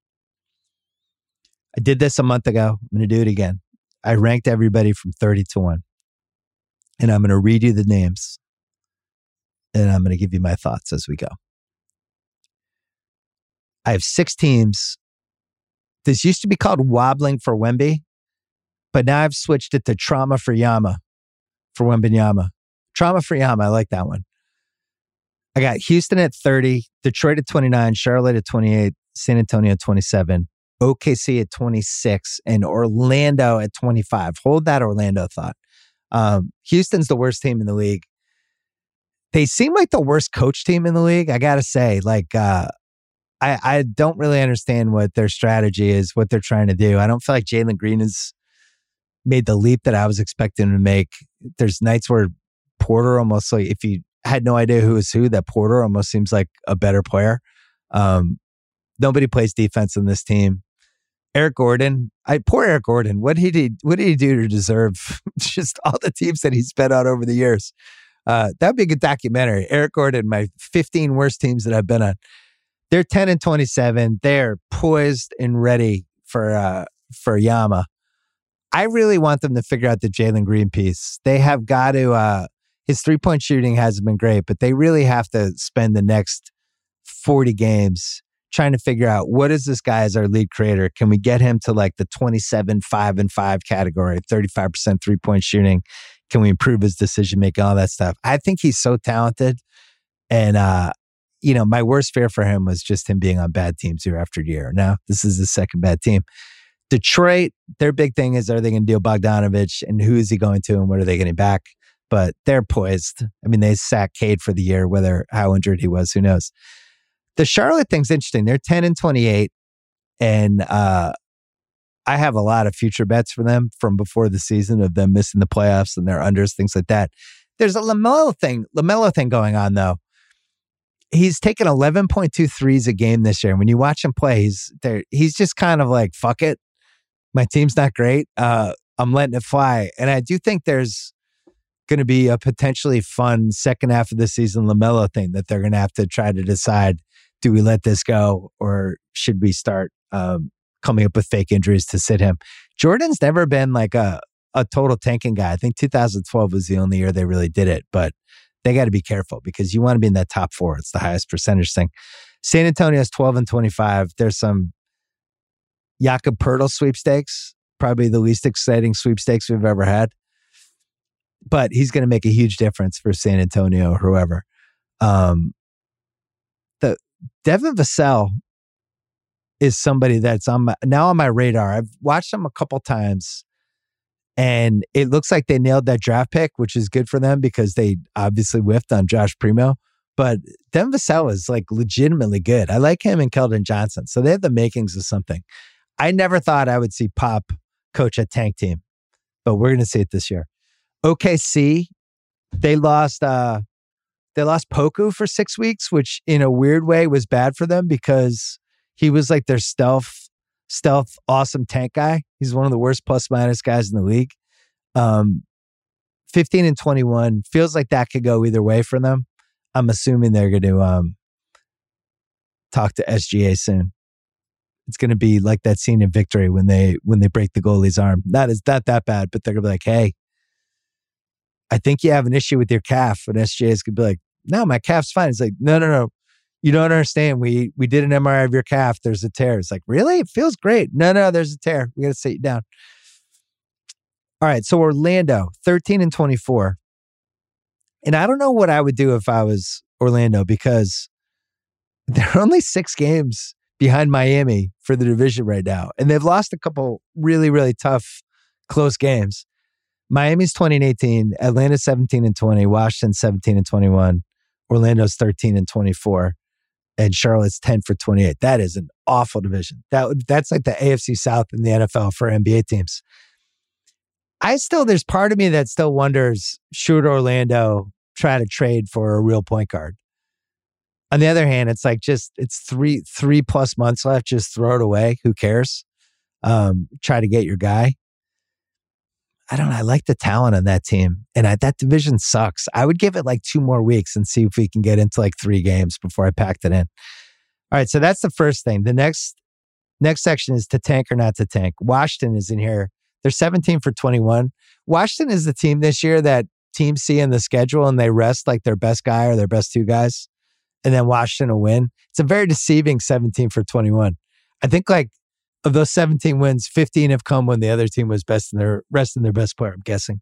I did this a month ago. I'm going to do it again. I ranked everybody from thirty to one. And I'm going to read you the names. And I'm going to give you my thoughts as we go. I have six teams. This used to be called Wobbling for Wemby, but now I've switched it to Trauma for Yama for Wembanyama. Trauma for Yama. I like that one. I got Houston at thirty, Detroit at twenty-nine, Charlotte at twenty-eight, San Antonio at twenty-seven, O K C at twenty-six, and Orlando at twenty-five. Hold that Orlando thought. Um, Houston's the worst team in the league. They seem like the worst coach team in the league. I got to say, like, uh, I, I don't really understand what their strategy is, what they're trying to do. I don't feel like Jalen Green has made the leap that I was expecting him to make. There's nights where Porter almost, like, if you had no idea who was who, that Porter almost seems like a better player. Um, nobody plays defense in this team. Eric Gordon, I poor Eric Gordon. What did he what did he do to deserve just all the teams that he's been on over the years? Uh, that'd be a good documentary. Eric Gordon, my fifteen worst teams that I've been on. They're ten and twenty-seven. They're poised and ready for uh, for Yama. I really want them to figure out the Jalen Green piece. They have got to. Uh, his three point shooting hasn't been great, but they really have to spend the next forty games trying to figure out what is this guy as our lead creator. Can we get him to like the twenty-seven, five and five category, thirty-five percent three point shooting? Can we improve his decision making, all that stuff? I think he's so talented. And, uh, you know, my worst fear for him was just him being on bad teams year after year. Now, this is his second bad team. Detroit, their big thing is, are they going to deal Bogdanovich, and who is he going to, and what are they getting back? But they're poised. I mean, they sacked Cade for the year, whether how injured he was, who knows? The Charlotte thing's interesting. They're ten and twenty-eight, and uh, I have a lot of future bets for them from before the season of them missing the playoffs and their unders, things like that. There's a LaMelo thing, LaMelo thing going on though. He's taken eleven point two threes a game this year. And when you watch him play, he's there. He's just kind of like, fuck it. My team's not great. Uh, I'm letting it fly. And I do think there's going to be a potentially fun second half of the season LaMelo thing that they're going to have to try to decide. Do we let this go, or should we start um, coming up with fake injuries to sit him? Jordan's never been like a, a total tanking guy. I think two thousand twelve was the only year they really did it, but they got to be careful because you want to be in that top four. It's the highest percentage thing. San Antonio's twelve and twenty-five. There's some Jakob Poeltl sweepstakes, probably the least exciting sweepstakes we've ever had. But he's going to make a huge difference for San Antonio or whoever. Um, the Devin Vassell is somebody that's on my, now on my radar. I've watched him a couple times, and it looks like they nailed that draft pick, which is good for them because they obviously whiffed on Josh Primo. But Devin Vassell is like legitimately good. I like him and Keldon Johnson. So they have the makings of something. I never thought I would see Pop coach a tank team, but we're going to see it this year. O K C, they lost uh, they lost Poku for six weeks, which in a weird way was bad for them because he was like their stealth, stealth, awesome tank guy. He's one of the worst plus minus guys in the league. Um, fifteen and twenty-one feels like that could go either way for them. I'm assuming they're going to um, talk to S G A soon. It's going to be like that scene in Victory when they when they break the goalie's arm. That is not that bad, but they're going to be like, hey, I think you have an issue with your calf. And S G A is going to be like, no, my calf's fine. It's like, no, no, no. You don't understand. We we did an M R I of your calf. There's a tear. It's like, really? It feels great. No, no, there's a tear. We got to sit you down. All right. So Orlando, thirteen and twenty-four. And I don't know what I would do if I was Orlando, because they're only six games behind Miami for the division right now. And they've lost a couple really, really tough, close games. Miami's twenty and eighteen, Atlanta's seventeen and twenty, Washington seventeen and twenty-one, Orlando's thirteen and twenty-four, and Charlotte's ten for twenty-eight. That is an awful division. That would, that's like the A F C South in the N F L for N B A teams. I still, there's part of me that still wonders, should Orlando try to trade for a real point guard? On the other hand, it's like just, it's three, three plus months left. Just throw it away. Who cares? Um, try to get your guy. I don't know. I like the talent on that team. And I, that division sucks. I would give it like two more weeks and see if we can get into like three games before I packed it in. All right. So that's the first thing. The next, next section is to tank or not to tank. Washington is in here. They're seventeen for twenty-one. Washington is the team this year that teams see in the schedule and they rest like their best guy or their best two guys. And then Washington will win. It's a very deceiving seventeen for twenty-one. I think like of those seventeen wins, fifteen have come when the other team was best in their rest in their best player, I'm guessing.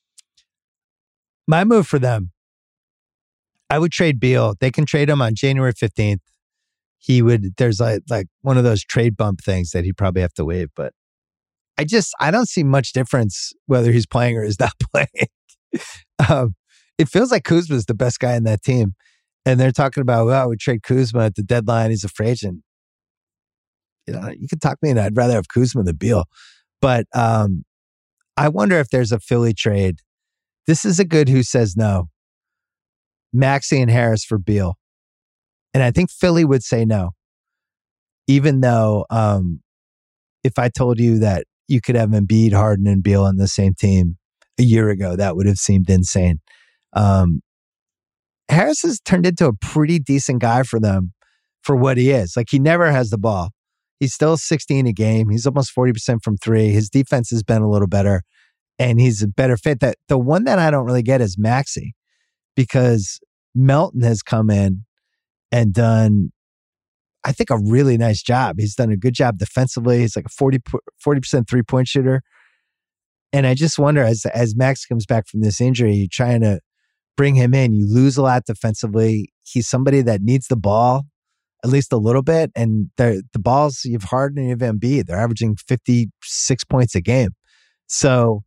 My move for them, I would trade Beal. They can trade him on January fifteenth. He would, there's like, like one of those trade bump things that he'd probably have to waive, but I just, I don't see much difference whether he's playing or is not playing. um, it feels like Kuzma's the best guy in that team. And they're talking about, well, we trade Kuzma at the deadline. He's a free agent. You know, you could talk me into, I'd rather have Kuzma than Beal. But um, I wonder if there's a Philly trade. This is a good who says no. Maxey and Harris for Beal. And I think Philly would say no. Even though um, if I told you that you could have Embiid, Harden, and Beal on the same team a year ago, that would have seemed insane. Um, Harris has turned into a pretty decent guy for them for what he is. Like, he never has the ball. He's still sixteen a game. He's almost forty percent from three. His defense has been a little better, and he's a better fit. That the one that I don't really get is Maxey, because Melton has come in and done, I think, a really nice job. He's done a good job defensively. He's like a forty percent three-point shooter. And I just wonder, as as Max comes back from this injury, you're trying to bring him in. You lose a lot defensively. He's somebody that needs the ball at least a little bit. And the the balls, you've Harden and you have Embiid. They're averaging fifty-six points a game. So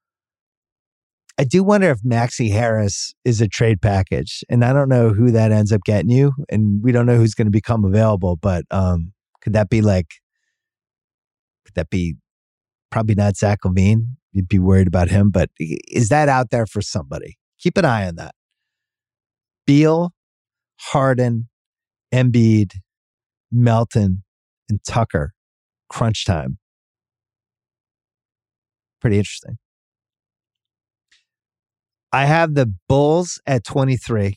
I do wonder if Maxey Harris is a trade package. And I don't know who that ends up getting you. And we don't know who's going to become available. But um, could that be like, could that be probably not Zach LaVine? You'd be worried about him. But is that out there for somebody? Keep an eye on that. Beal, Harden, Embiid, Melton, and Tucker. Crunch time. Pretty interesting. I have the Bulls at twenty-three.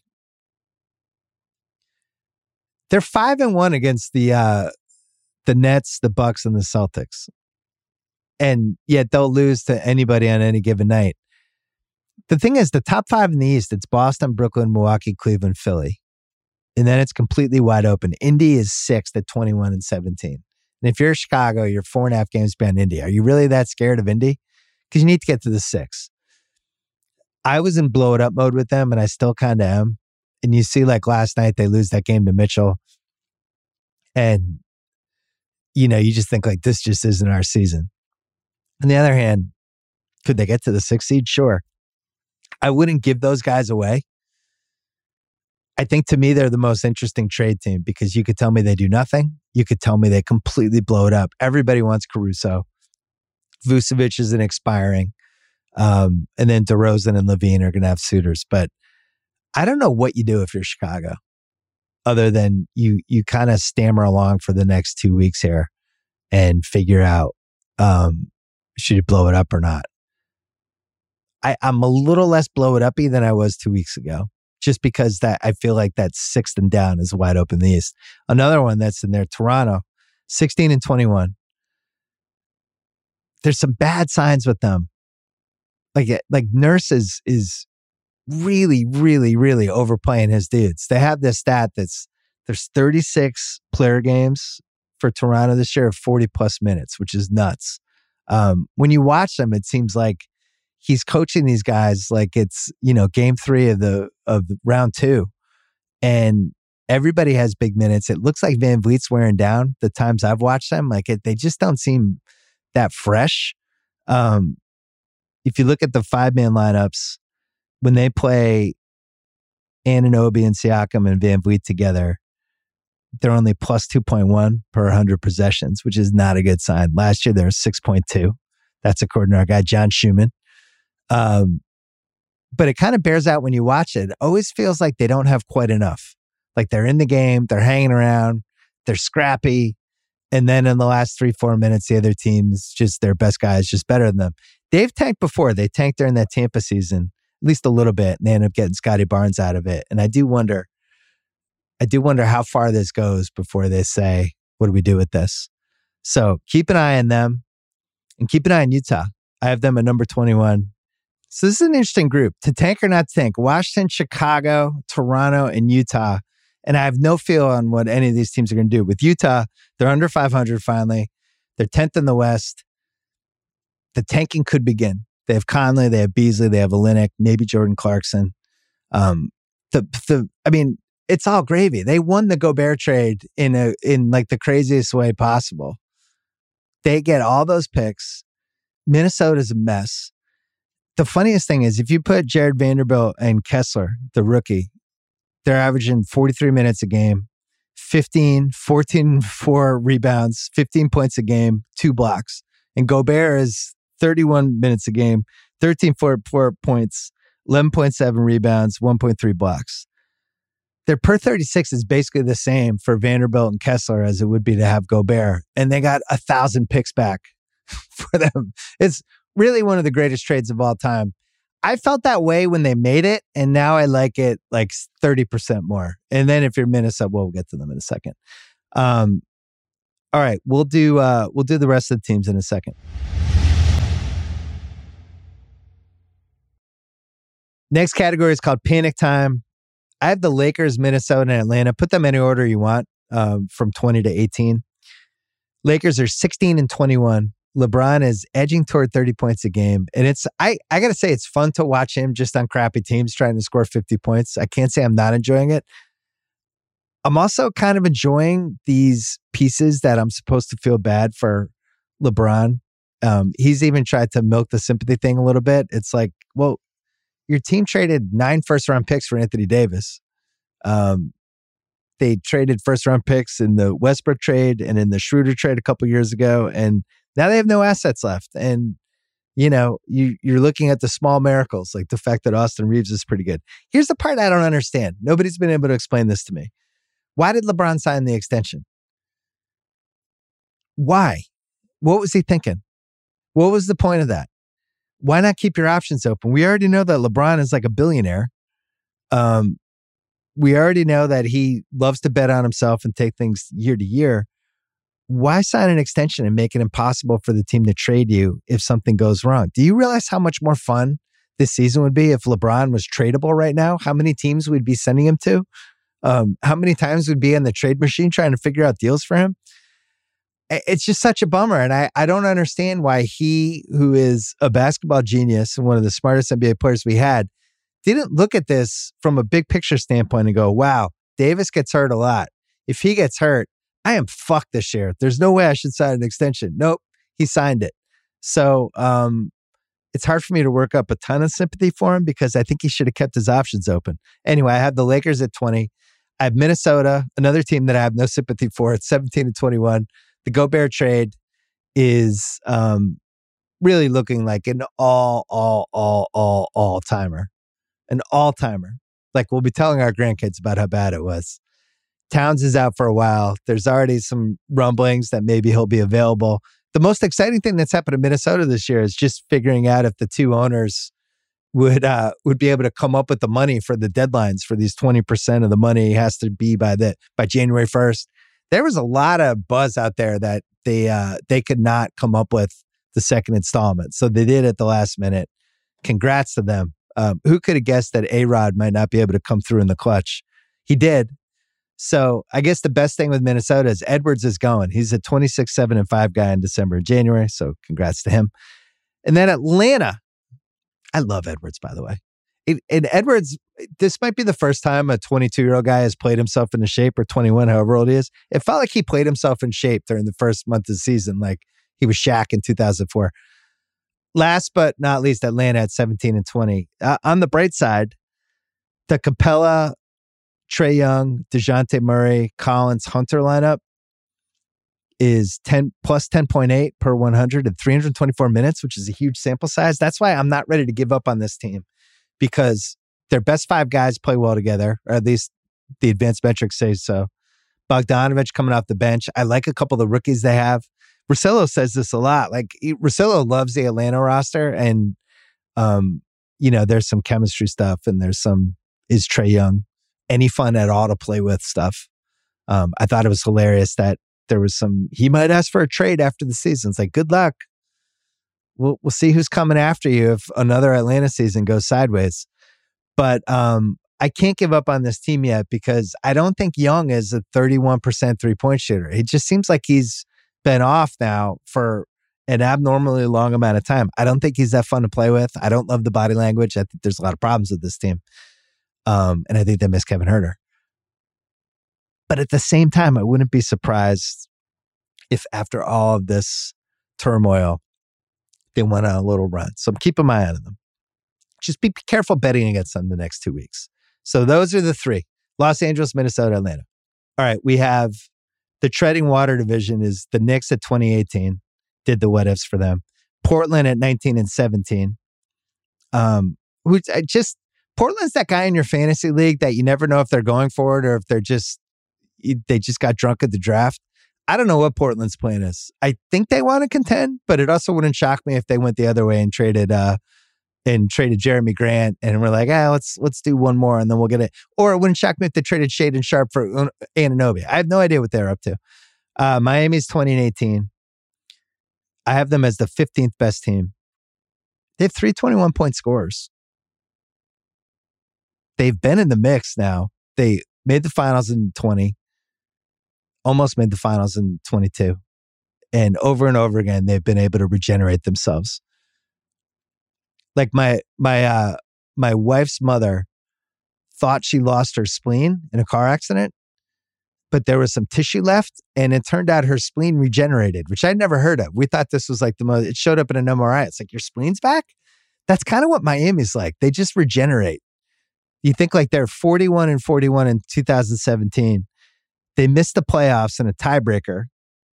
They're five and one against the uh, the Nets, the Bucks, and the Celtics, and yet they'll lose to anybody on any given night. The thing is, the top five in the East, it's Boston, Brooklyn, Milwaukee, Cleveland, Philly, and then it's completely wide open. Indy is sixth at twenty-one and seventeen. And if you're Chicago, you're four and a half games behind Indy. Are you really that scared of Indy? Because you need to get to the six. I was in blow it up mode with them, and I still kind of am. And you see, like last night, they lose that game to Mitchell. And, you know, you just think like, this just isn't our season. On the other hand, could they get to the sixth seed? Sure. I wouldn't give those guys away. I think to me, they're the most interesting trade team, because you could tell me they do nothing. You could tell me they completely blow it up. Everybody wants Caruso. Vucevic isn't expiring. Um, and then DeRozan and LaVine are going to have suitors. But I don't know what you do if you're Chicago, other than you you kind of stammer along for the next two weeks here and figure out, um, should you blow it up or not? I, I'm a little less blow it uppy than I was two weeks ago, just because that I feel like that sixth and down is wide open in the East. Another one that's in there, Toronto, sixteen and twenty-one. There's some bad signs with them. Like, like Nurse is, is really, really, really overplaying his dudes. They have this stat that's, there's thirty-six player games for Toronto this year of forty plus minutes, which is nuts. Um, when you watch them, it seems like he's coaching these guys like it's, you know, game three of the of the round two. And everybody has big minutes. It looks like Van Vliet's wearing down the times I've watched them. Like it, they just don't seem that fresh. Um, if you look at the five-man lineups, when they play Anunoby and Siakam and Van Vliet together, they're only plus two point one per one hundred possessions, which is not a good sign. Last year, they were six point two. That's according to our guy, John Schumann. Um, but it kind of bears out when you watch it. It always feels like they don't have quite enough. Like they're in the game, they're hanging around, they're scrappy. And then in the last three, four minutes, the other team's just their best guy is just better than them. They've tanked before. They tanked during that Tampa season, at least a little bit, and they ended up getting Scotty Barnes out of it. And I do wonder, I do wonder how far this goes before they say, what do we do with this? So keep an eye on them and keep an eye on Utah. I have them at number twenty-one. So this is an interesting group. To tank or not tank, Washington, Chicago, Toronto, and Utah. And I have no feel on what any of these teams are going to do. With Utah, they're under five hundred finally. They're tenth in the West. The tanking could begin. They have Conley, they have Beasley, they have Olynyk, maybe Jordan Clarkson. Um, the the I mean, it's all gravy. They won the Gobert trade in a in like the craziest way possible. They get all those picks. Minnesota's a mess. The funniest thing is if you put Jared Vanderbilt and Kessler, the rookie, they're averaging forty-three minutes a game, fifteen, fourteen, four rebounds, fifteen points a game, two blocks. And Gobert is thirty-one minutes a game, thirteen, four, four points, eleven point seven rebounds, one point three blocks. Their per thirty-six is basically the same for Vanderbilt and Kessler as it would be to have Gobert. And they got a thousand picks back for them. It's really one of the greatest trades of all time. I felt that way when they made it, and now I like it like thirty percent more. And then if you're Minnesota, well, we'll get to them in a second. Um, all right, we'll do uh, we'll do the rest of the teams in a second. Next category is called Panic Time. I have the Lakers, Minnesota, and Atlanta. Put them any order you want, um, from twenty to eighteen. Lakers are sixteen and twenty-one. LeBron is edging toward thirty points a game. And it's, I, I got to say, it's fun to watch him just on crappy teams trying to score fifty points. I can't say I'm not enjoying it. I'm also kind of enjoying these pieces that I'm supposed to feel bad for LeBron. Um, he's even tried to milk the sympathy thing a little bit. It's like, well, your team traded nine first round picks for Anthony Davis. Um, they traded first round picks in the Westbrook trade and in the Schroeder trade a couple years ago. And now they have no assets left. And, you know, you, you're looking at the small miracles, like the fact that Austin Reeves is pretty good. Here's the part I don't understand. Nobody's been able to explain this to me. Why did LeBron sign the extension? Why? What was he thinking? What was the point of that? Why not keep your options open? We already know that LeBron is like a billionaire. Um, we already know that he loves to bet on himself and take things year to year. Why sign an extension and make it impossible for the team to trade you if something goes wrong? Do you realize how much more fun this season would be if LeBron was tradable right now? How many teams we'd be sending him to? Um, how many times we'd be in the trade machine trying to figure out deals for him? It's just such a bummer. And I, I don't understand why he, who is a basketball genius and one of the smartest N B A players we had, didn't look at this from a big picture standpoint and go, wow, Davis gets hurt a lot. If he gets hurt, I am fucked this year. There's no way I should sign an extension. Nope, he signed it. So um, it's hard for me to work up a ton of sympathy for him because I think he should have kept his options open. Anyway, I have the Lakers at twenty. I have Minnesota, another team that I have no sympathy for. It's seventeen and twenty-one. The Gobert trade is um, really looking like an all, all, all, all, all timer. An all timer. Like we'll be telling our grandkids about how bad it was. Towns is out for a while. There's already some rumblings that maybe he'll be available. The most exciting thing that's happened in Minnesota this year is just figuring out if the two owners would uh, would be able to come up with the money for the deadlines for these twenty percent of the money has to be by the by January first. There was a lot of buzz out there that they uh, they could not come up with the second installment. So they did at the last minute. Congrats to them. Um, who could have guessed that A-Rod might not be able to come through in the clutch? He did. So I guess the best thing with Minnesota is Edwards is going. He's a twenty-six, seven, and five guy in December and January. So congrats to him. And then Atlanta. I love Edwards, by the way. It, and Edwards, this might be the first time a twenty-two-year-old guy has played himself into shape, or twenty-one, however old he is. It felt like he played himself in shape during the first month of the season, like he was Shaq in two thousand four. Last but not least, Atlanta at seventeen and twenty. Uh, on the bright side, the Capella, Trae Young, DeJounte Murray, Collins, Hunter lineup is ten plus ten point eight per one hundred and three hundred twenty-four minutes, which is a huge sample size. That's why I'm not ready to give up on this team, because their best five guys play well together, or at least the advanced metrics say so. Bogdanovich coming off the bench. I like a couple of the rookies they have. Russillo says this a lot. Like, he, Russillo loves the Atlanta roster, and um, you know, there's some chemistry stuff, and there's some, is Trae Young any fun at all to play with stuff. Um, I thought it was hilarious that there was some, he might ask for a trade after the season. It's like, good luck. We'll we'll see who's coming after you if another Atlanta season goes sideways. But um, I can't give up on this team yet, because I don't think Young is a thirty-one percent three-point shooter. It just seems like he's been off now for an abnormally long amount of time. I don't think he's that fun to play with. I don't love the body language. I think there's a lot of problems with this team. Um, and I think they miss Kevin Huerter. But at the same time, I wouldn't be surprised if after all of this turmoil, they went on a little run. So I'm keeping my eye on them. Just be careful betting against them the next two weeks. So those are the three: Los Angeles, Minnesota, Atlanta. All right, we have the treading water division is the Knicks at twenty eighteen. Did the what ifs for them. Portland at nineteen and seventeen. Um, who I just Portland's that guy in your fantasy league that you never know if they're going for it or if they're just they just got drunk at the draft. I don't know what Portland's plan is. I think they want to contend, but it also wouldn't shock me if they went the other way and traded uh, and traded Jeremy Grant, and we're like, ah, let's let's do one more and then we'll get it. Or it wouldn't shock me if they traded Shaedon Sharpe for Anunoby. I have no idea what they're up to. Uh, Miami's twenty and eighteen. I have them as the fifteenth best team. They have three twenty-one point scorers. They've been in the mix now. They made the finals in twenty. Almost made the finals in twenty-two. And over and over again, they've been able to regenerate themselves. Like my my uh, my wife's mother thought she lost her spleen in a car accident, but there was some tissue left, and it turned out her spleen regenerated, which I'd never heard of. We thought this was like the most, it showed up in an M R I. It's like, your spleen's back? That's kind of what Miami's like. They just regenerate. You think like they're forty-one and forty-one in two thousand seventeen. They missed the playoffs in a tiebreaker.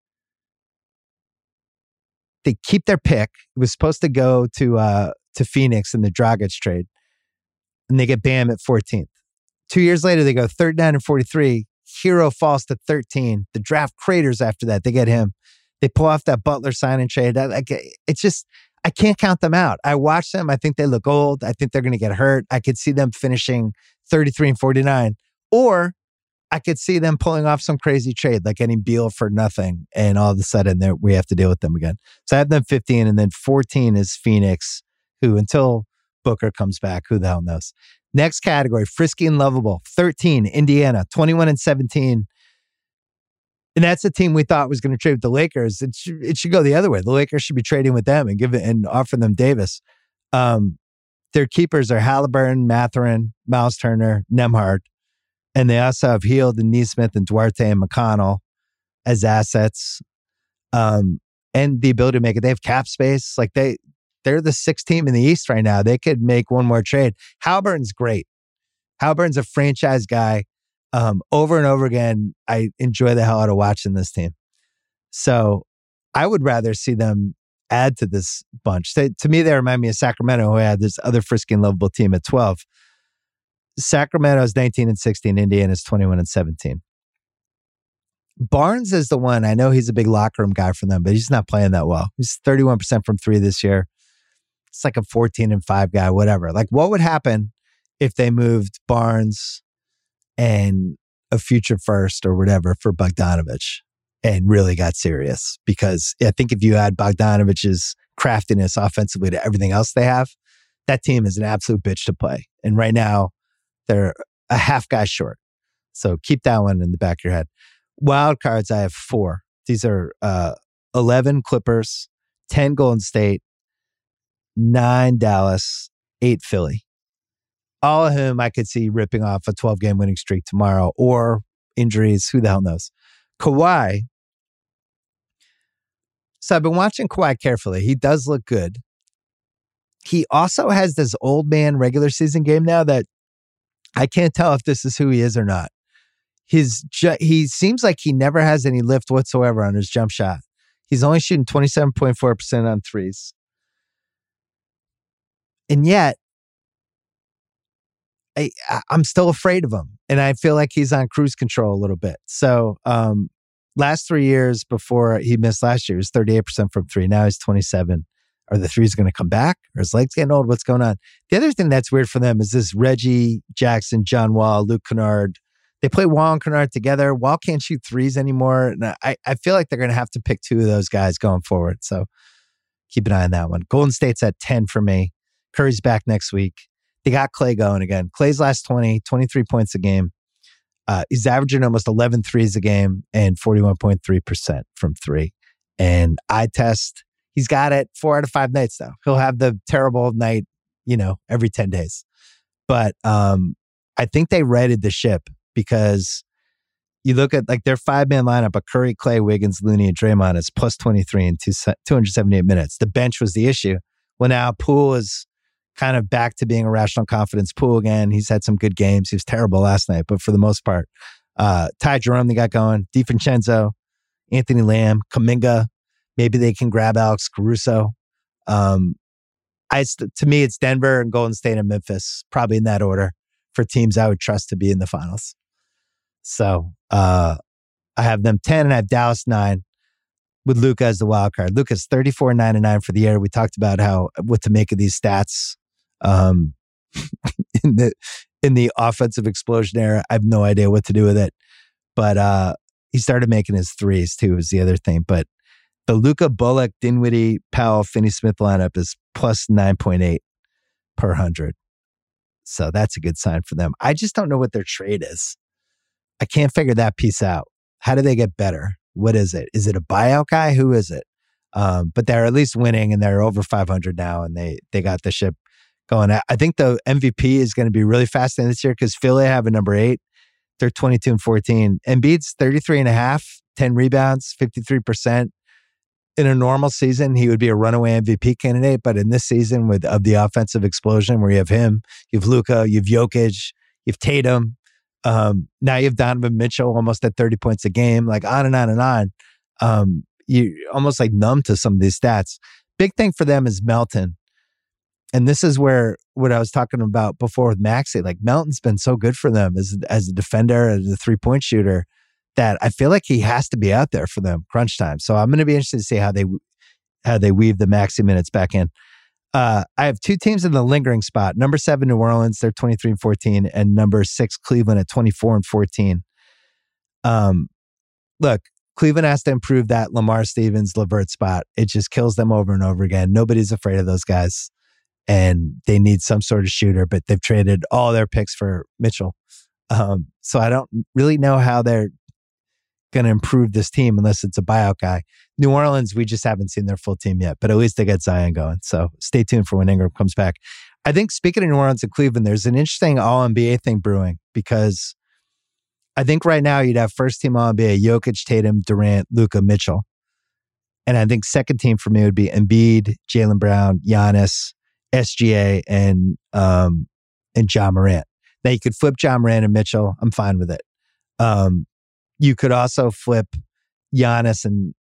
They keep their pick. It was supposed to go to uh, to Phoenix in the Dragic trade, and they get Bam at fourteenth. Two years later, they go thirty-nine and forty-three. Hero falls to thirteen. The draft craters after that. They get him. They pull off that Butler sign and trade. That, like, it's just, I can't count them out. I watch them. I think they look old. I think they're going to get hurt. I could see them finishing thirty-three and forty-nine. Or I could see them pulling off some crazy trade, like getting Beal for nothing, and all of a sudden we have to deal with them again. So I have them fifteen, and then fourteen is Phoenix, who until Booker comes back, who the hell knows. Next category, frisky and lovable. thirteen, Indiana, twenty-one and seventeen. And that's a team we thought was going to trade with the Lakers. It should, it should go the other way. The Lakers should be trading with them and give it and offer them Davis. Um, their keepers are Halliburton, Mathurin, Miles Turner, Nembhard. And they also have Hield and Nesmith and Duarte and McConnell as assets. Um, and the ability to make it. They have cap space. Like they, they're the sixth team in the East right now. They could make one more trade. Halliburton's great. Halliburton's a franchise guy. Um, over and over again, I enjoy the hell out of watching this team. So I would rather see them add to this bunch. They, to me, they remind me of Sacramento, who had this other frisky and lovable team at twelve. Sacramento's nineteen and sixteen. Indiana's twenty-one and seventeen. Barnes is the one. I know he's a big locker room guy for them, but he's not playing that well. He's thirty-one percent from three this year. It's like a fourteen and five guy, whatever. Like, what would happen if they moved Barnes and a future first or whatever for Bogdanovich and really got serious? Because I think if you add Bogdanovich's craftiness offensively to everything else they have, that team is an absolute bitch to play. And right now, they're a half guy short. So keep that one in the back of your head. Wild cards, I have four. These are uh, eleven Clippers, ten Golden State, nine Dallas, eight Philly. All of whom I could see ripping off a twelve-game winning streak tomorrow, or injuries, who the hell knows. Kawhi. So I've been watching Kawhi carefully. He does look good. He also has this old man regular season game now that I can't tell if this is who he is or not. His ju- He seems like he never has any lift whatsoever on his jump shot. He's only shooting twenty-seven point four percent on threes. And yet, I, I'm still afraid of him. And I feel like he's on cruise control a little bit. So um, last three years before he missed last year, he was thirty-eight percent from three. Now he's twenty-seven. Are the threes going to come back? Or his legs getting old? What's going on? The other thing that's weird for them is this Reggie Jackson, John Wall, Luke Kennard. They play Wall and Kennard together. Wall can't shoot threes anymore. And I, I feel like they're going to have to pick two of those guys going forward. So keep an eye on that one. Golden State's at ten for me. Curry's back next week. They got Clay going again. Clay's last twenty, twenty-three points a game. Uh, he's averaging almost eleven threes a game and forty-one point three percent from three. And eye test, he's got it four out of five nights now. He'll have the terrible night, you know, every ten days. But um, I think they righted the ship because you look at like their five-man lineup of Curry, Clay, Wiggins, Looney, and Draymond is plus twenty-three in two, two hundred seventy-eight minutes. The bench was the issue. Well, now Poole is kind of back to being a rational confidence Poole again. He's had some good games. He was terrible last night, but for the most part, uh, Ty Jerome, they got going. DiVincenzo, Anthony Lamb, Kuminga. Maybe they can grab Alex Caruso. Um, I, to me, it's Denver and Golden State and Memphis, probably in that order for teams I would trust to be in the finals. So uh, I have them ten and I have Dallas nine with Luka as the wild card. Luka's thirty-four, nine and nine for the year. We talked about how what to make of these stats um, in the in the offensive explosion era. I have no idea what to do with it. But uh, he started making his threes too, was the other thing. But the Luka, Bullock, Dinwiddie, Powell, Finney-Smith lineup is plus nine point eight per one hundred. So that's a good sign for them. I just don't know what their trade is. I can't figure that piece out. How do they get better? What is it? Is it a buyout guy? Who is it? Um, but they're at least winning and they're over five hundred now and they they got the ship going. I think the M V P is going to be really fascinating this year because Philly have a number eight. They're twenty-two and fourteen. Embiid's thirty-three and a half, ten rebounds, fifty-three percent. In a normal season, he would be a runaway M V P candidate. But in this season with of the offensive explosion where you have him, you have Luka, you have Jokic, you have Tatum. Um, now you have Donovan Mitchell almost at thirty points a game, like on and on and on. Um, you almost like numb to some of these stats. Big thing for them is Melton. And this is where what I was talking about before with Maxey, like Melton's been so good for them as, as a defender, as a three-point shooter, that I feel like he has to be out there for them crunch time. So I'm going to be interested to see how they how they weave the Maxey minutes back in. Uh, I have two teams in the lingering spot. Number seven, New Orleans, they're twenty-three and fourteen, and number six, Cleveland at twenty-four and fourteen. Um, look, Cleveland has to improve that Lamar Stevens, LeVert spot. It just kills them over and over again. Nobody's afraid of those guys, and they need some sort of shooter, but they've traded all their picks for Mitchell. Um, so I don't really know how they're going to improve this team unless it's a buyout guy. New Orleans, we just haven't seen their full team yet, but at least they got Zion going. So stay tuned for when Ingram comes back. I think speaking of New Orleans and Cleveland, there's an interesting all N B A thing brewing because I think right now you'd have first team all N B A, Jokic, Tatum, Durant, Luka, Mitchell. And I think second team for me would be Embiid, Jaylen Brown, Giannis, S G A, and um, and Ja Morant. Now you could flip Ja Morant and Mitchell. I'm fine with it. Um, you could also flip Giannis and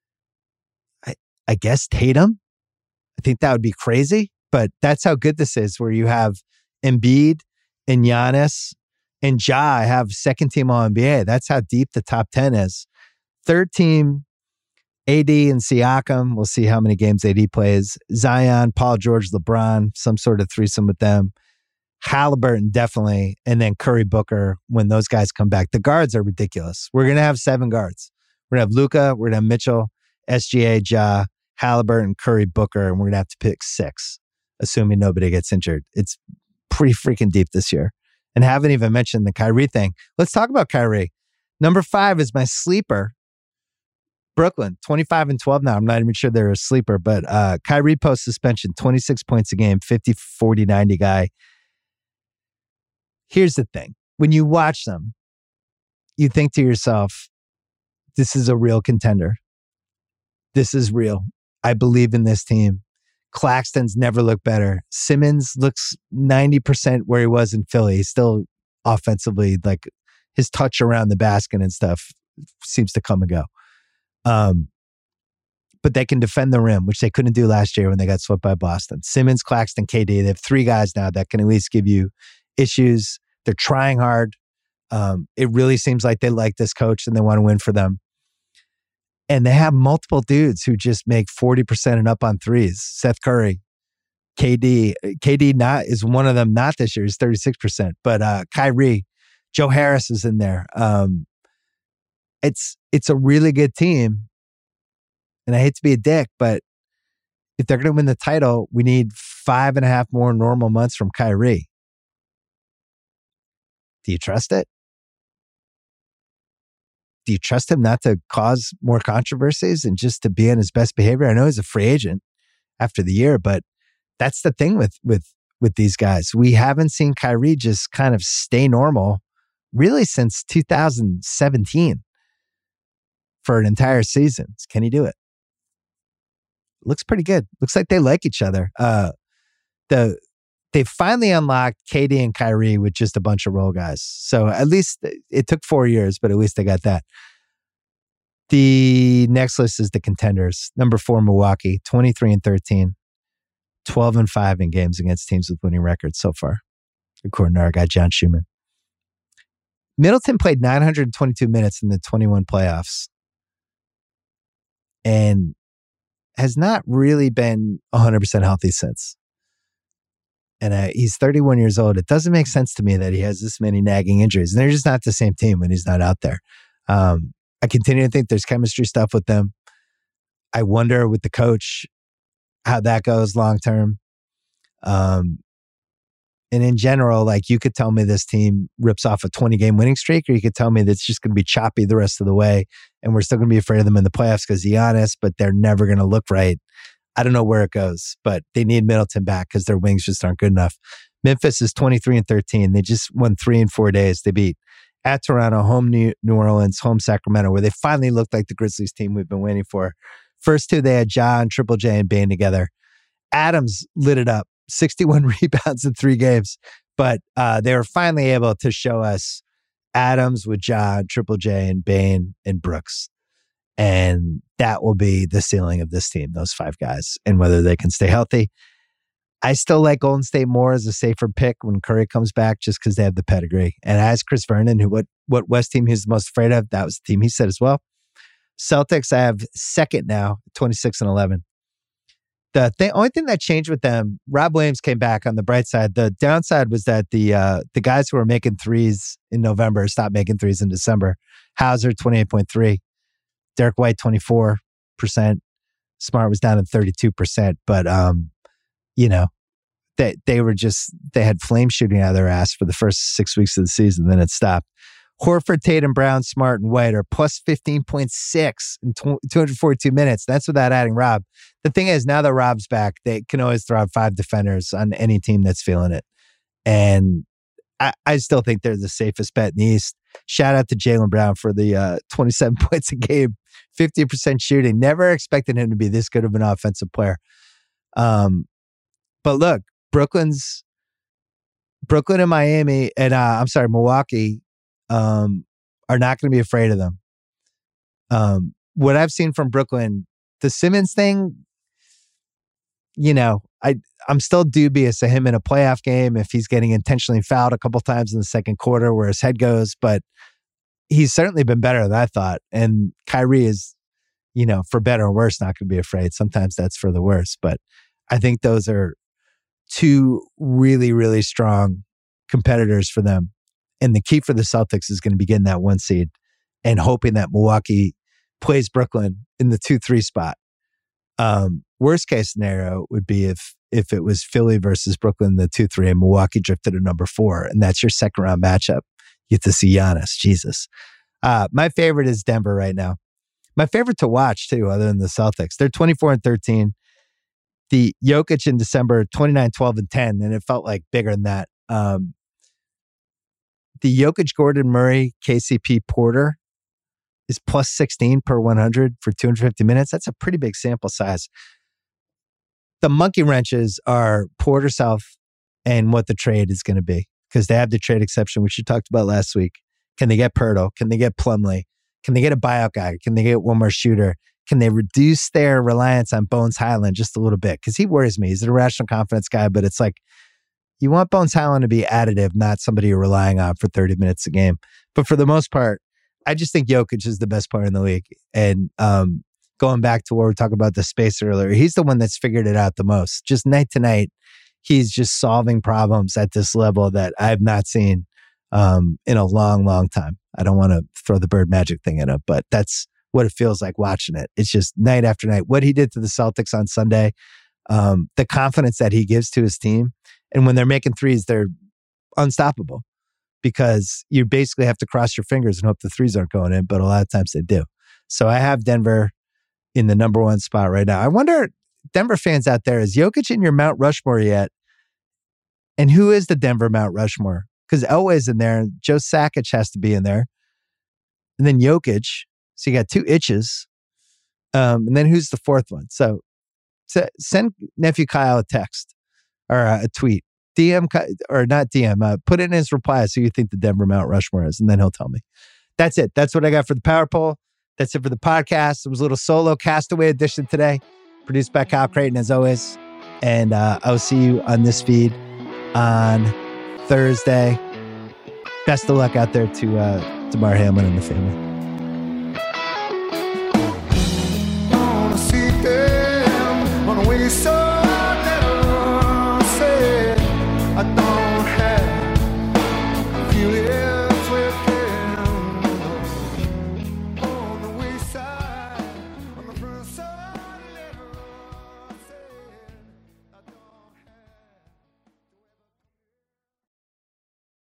I, I guess Tatum. I think that would be crazy, but that's how good this is, where you have Embiid and Giannis and Ja have second team all N B A. That's how deep the top ten is. Third team, A D and Siakam. We'll see how many games A D plays. Zion, Paul George, LeBron, some sort of threesome with them. Halliburton, definitely. And then Curry, Booker, when those guys come back. The guards are ridiculous. We're going to have seven guards. We're going to have Luka, we're going to have Mitchell, S G A, Ja, Halliburton, Curry, Booker, and we're going to have to pick six, assuming nobody gets injured. It's pretty freaking deep this year. And haven't even mentioned the Kyrie thing. Let's talk about Kyrie. Number five is my sleeper. Brooklyn, twenty-five and twelve now. I'm not even sure they're a sleeper, but uh, Kyrie post suspension, twenty-six points a game, fifty, forty, ninety guy. Here's the thing. When you watch them, you think to yourself, this is a real contender. This is real. I believe in this team. Claxton's never looked better. Simmons looks ninety percent where he was in Philly. He's still offensively, like his touch around the basket and stuff seems to come and go. Um, but they can defend the rim, which they couldn't do last year when they got swept by Boston. Simmons, Claxton, K D. They have three guys now that can at least give you issues. They're trying hard. Um, it really seems like they like this coach and they want to win for them. And they have multiple dudes who just make forty percent and up on threes. Seth Curry, K D. K D not is one of them, not this year. He's thirty-six percent. But uh, Kyrie, Joe Harris is in there. Um, it's it's a really good team. And I hate to be a dick, but if they're going to win the title, we need five and a half more normal months from Kyrie. Do you trust it? Do you trust him not to cause more controversies and just to be in his best behavior? I know he's a free agent after the year, but that's the thing with with with these guys. We haven't seen Kyrie just kind of stay normal really since two thousand seventeen for an entire season. Can he do it? Looks pretty good. Looks like they like each other. Uh, the They finally unlocked K D and Kyrie with just a bunch of role guys. So at least it took four years, but at least they got that. The next list is the contenders. Number four, Milwaukee, twenty-three and thirteen, twelve and five in games against teams with winning records so far, according to our guy, John Schumann. Middleton played nine hundred twenty-two minutes in the twenty-one playoffs and has not really been one hundred percent healthy since. And uh, he's thirty-one years old. It doesn't make sense to me that he has this many nagging injuries. And they're just not the same team when he's not out there. Um, I continue to think there's chemistry stuff with them. I wonder with the coach how that goes long term. Um, and in general, like you could tell me this team rips off a twenty-game winning streak, or you could tell me that's just going to be choppy the rest of the way, and we're still going to be afraid of them in the playoffs because Giannis, but they're never going to look right. I don't know where it goes, but they need Middleton back because their wings just aren't good enough. Memphis is twenty-three and thirteen. They just won three in four days. They beat at Toronto, home New, New Orleans, home Sacramento, where they finally looked like the Grizzlies team we've been waiting for. First two, they had Ja and Triple J and Bane together. Adams lit it up, sixty-one rebounds in three games, but uh, they were finally able to show us Adams with Ja, Triple J, and Bane and Brooks. And that will be the ceiling of this team, those five guys, and whether they can stay healthy. I still like Golden State more as a safer pick when Curry comes back, just because they have the pedigree. And as Chris Vernon, who what, what West team he's the most afraid of, that was the team he said as well. Celtics, I have second now, twenty-six and eleven. The thing, only thing that changed with them, Rob Williams came back on the bright side. The downside was that the uh, the guys who were making threes in November stopped making threes in December. Hauser, twenty-eight point three. Derek White, twenty-four percent. Smart was down to thirty-two percent. But, um, you know, they they were just, they had flames shooting out of their ass for the first six weeks of the season. Then it stopped. Horford, Tatum, Brown, Smart, and White are plus fifteen point six in two hundred forty-two minutes. That's without adding Rob. The thing is, now that Rob's back, they can always throw out five defenders on any team that's feeling it. And I, I still think they're the safest bet in the East. Shout out to Jaylen Brown for the uh, twenty-seven points a game, fifty percent shooting. Never expected him to be this good of an offensive player. Um, but look, Brooklyn's Brooklyn and Miami, and uh, I'm sorry, Milwaukee, um, are not going to be afraid of them. Um, what I've seen from Brooklyn, the Simmons thing, you know, I, I'm still dubious of him in a playoff game if he's getting intentionally fouled a couple times in the second quarter where his head goes, but he's certainly been better than I thought. And Kyrie is, you know, for better or worse, not going to be afraid. Sometimes that's for the worse, but I think those are two really, really strong competitors for them. And the key for the Celtics is going to be getting that one seed and hoping that Milwaukee plays Brooklyn in the two three spot. Um, worst case scenario would be if if it was Philly versus Brooklyn in the two three and Milwaukee drifted to number four, and that's your second round matchup. You get to see Giannis. Jesus. Uh, my favorite is Denver right now. My favorite to watch, too, other than the Celtics. They're twenty-four and thirteen. The Jokic in December, twenty-nine, twelve, and ten, and it felt like bigger than that. Um, the Jokic, Gordon, Murray, K C P, Porter is plus sixteen per one hundred for two hundred fifty minutes. That's a pretty big sample size. The monkey wrenches are Porter, South, and what the trade is going to be, because they have the trade exception, which you talked about last week. Can they get Pirtle? Can they get Plumlee? Can they get a buyout guy? Can they get one more shooter? Can they reduce their reliance on Bones Highland just a little bit? Because he worries me. He's an irrational confidence guy, but it's like you want Bones Highland to be additive, not somebody you're relying on for thirty minutes a game. But for the most part, I just think Jokic is the best player in the league. And um, going back to what we were talking about the space earlier, he's the one that's figured it out the most. Just night to night, he's just solving problems at this level that I've not seen um, in a long, long time. I don't want to throw the bird magic thing in it, but that's what it feels like watching it. It's just night after night. What he did to the Celtics on Sunday, um, the confidence that he gives to his team. And when they're making threes, they're unstoppable because you basically have to cross your fingers and hope the threes aren't going in, but a lot of times they do. So I have Denver in the number one spot right now. I wonder, Denver fans out there, is Jokic in your Mount Rushmore yet? And who is the Denver Mount Rushmore? Because Elway's in there, and Joe Sakic has to be in there. And then Jokic. So you got two itches. Um, and then who's the fourth one? So, so send nephew Kyle a text or a, a tweet. D M, or not D M, uh, put in his replies who you think the Denver Mount Rushmore is, and then he'll tell me. That's it. That's what I got for the Power Poll. That's it for the podcast. It was a little solo Castaway edition today, produced by Kyle Creighton as always. And uh, I'll see you on this feed on Thursday. Best of luck out there to uh, Damar Hamlin and the family. So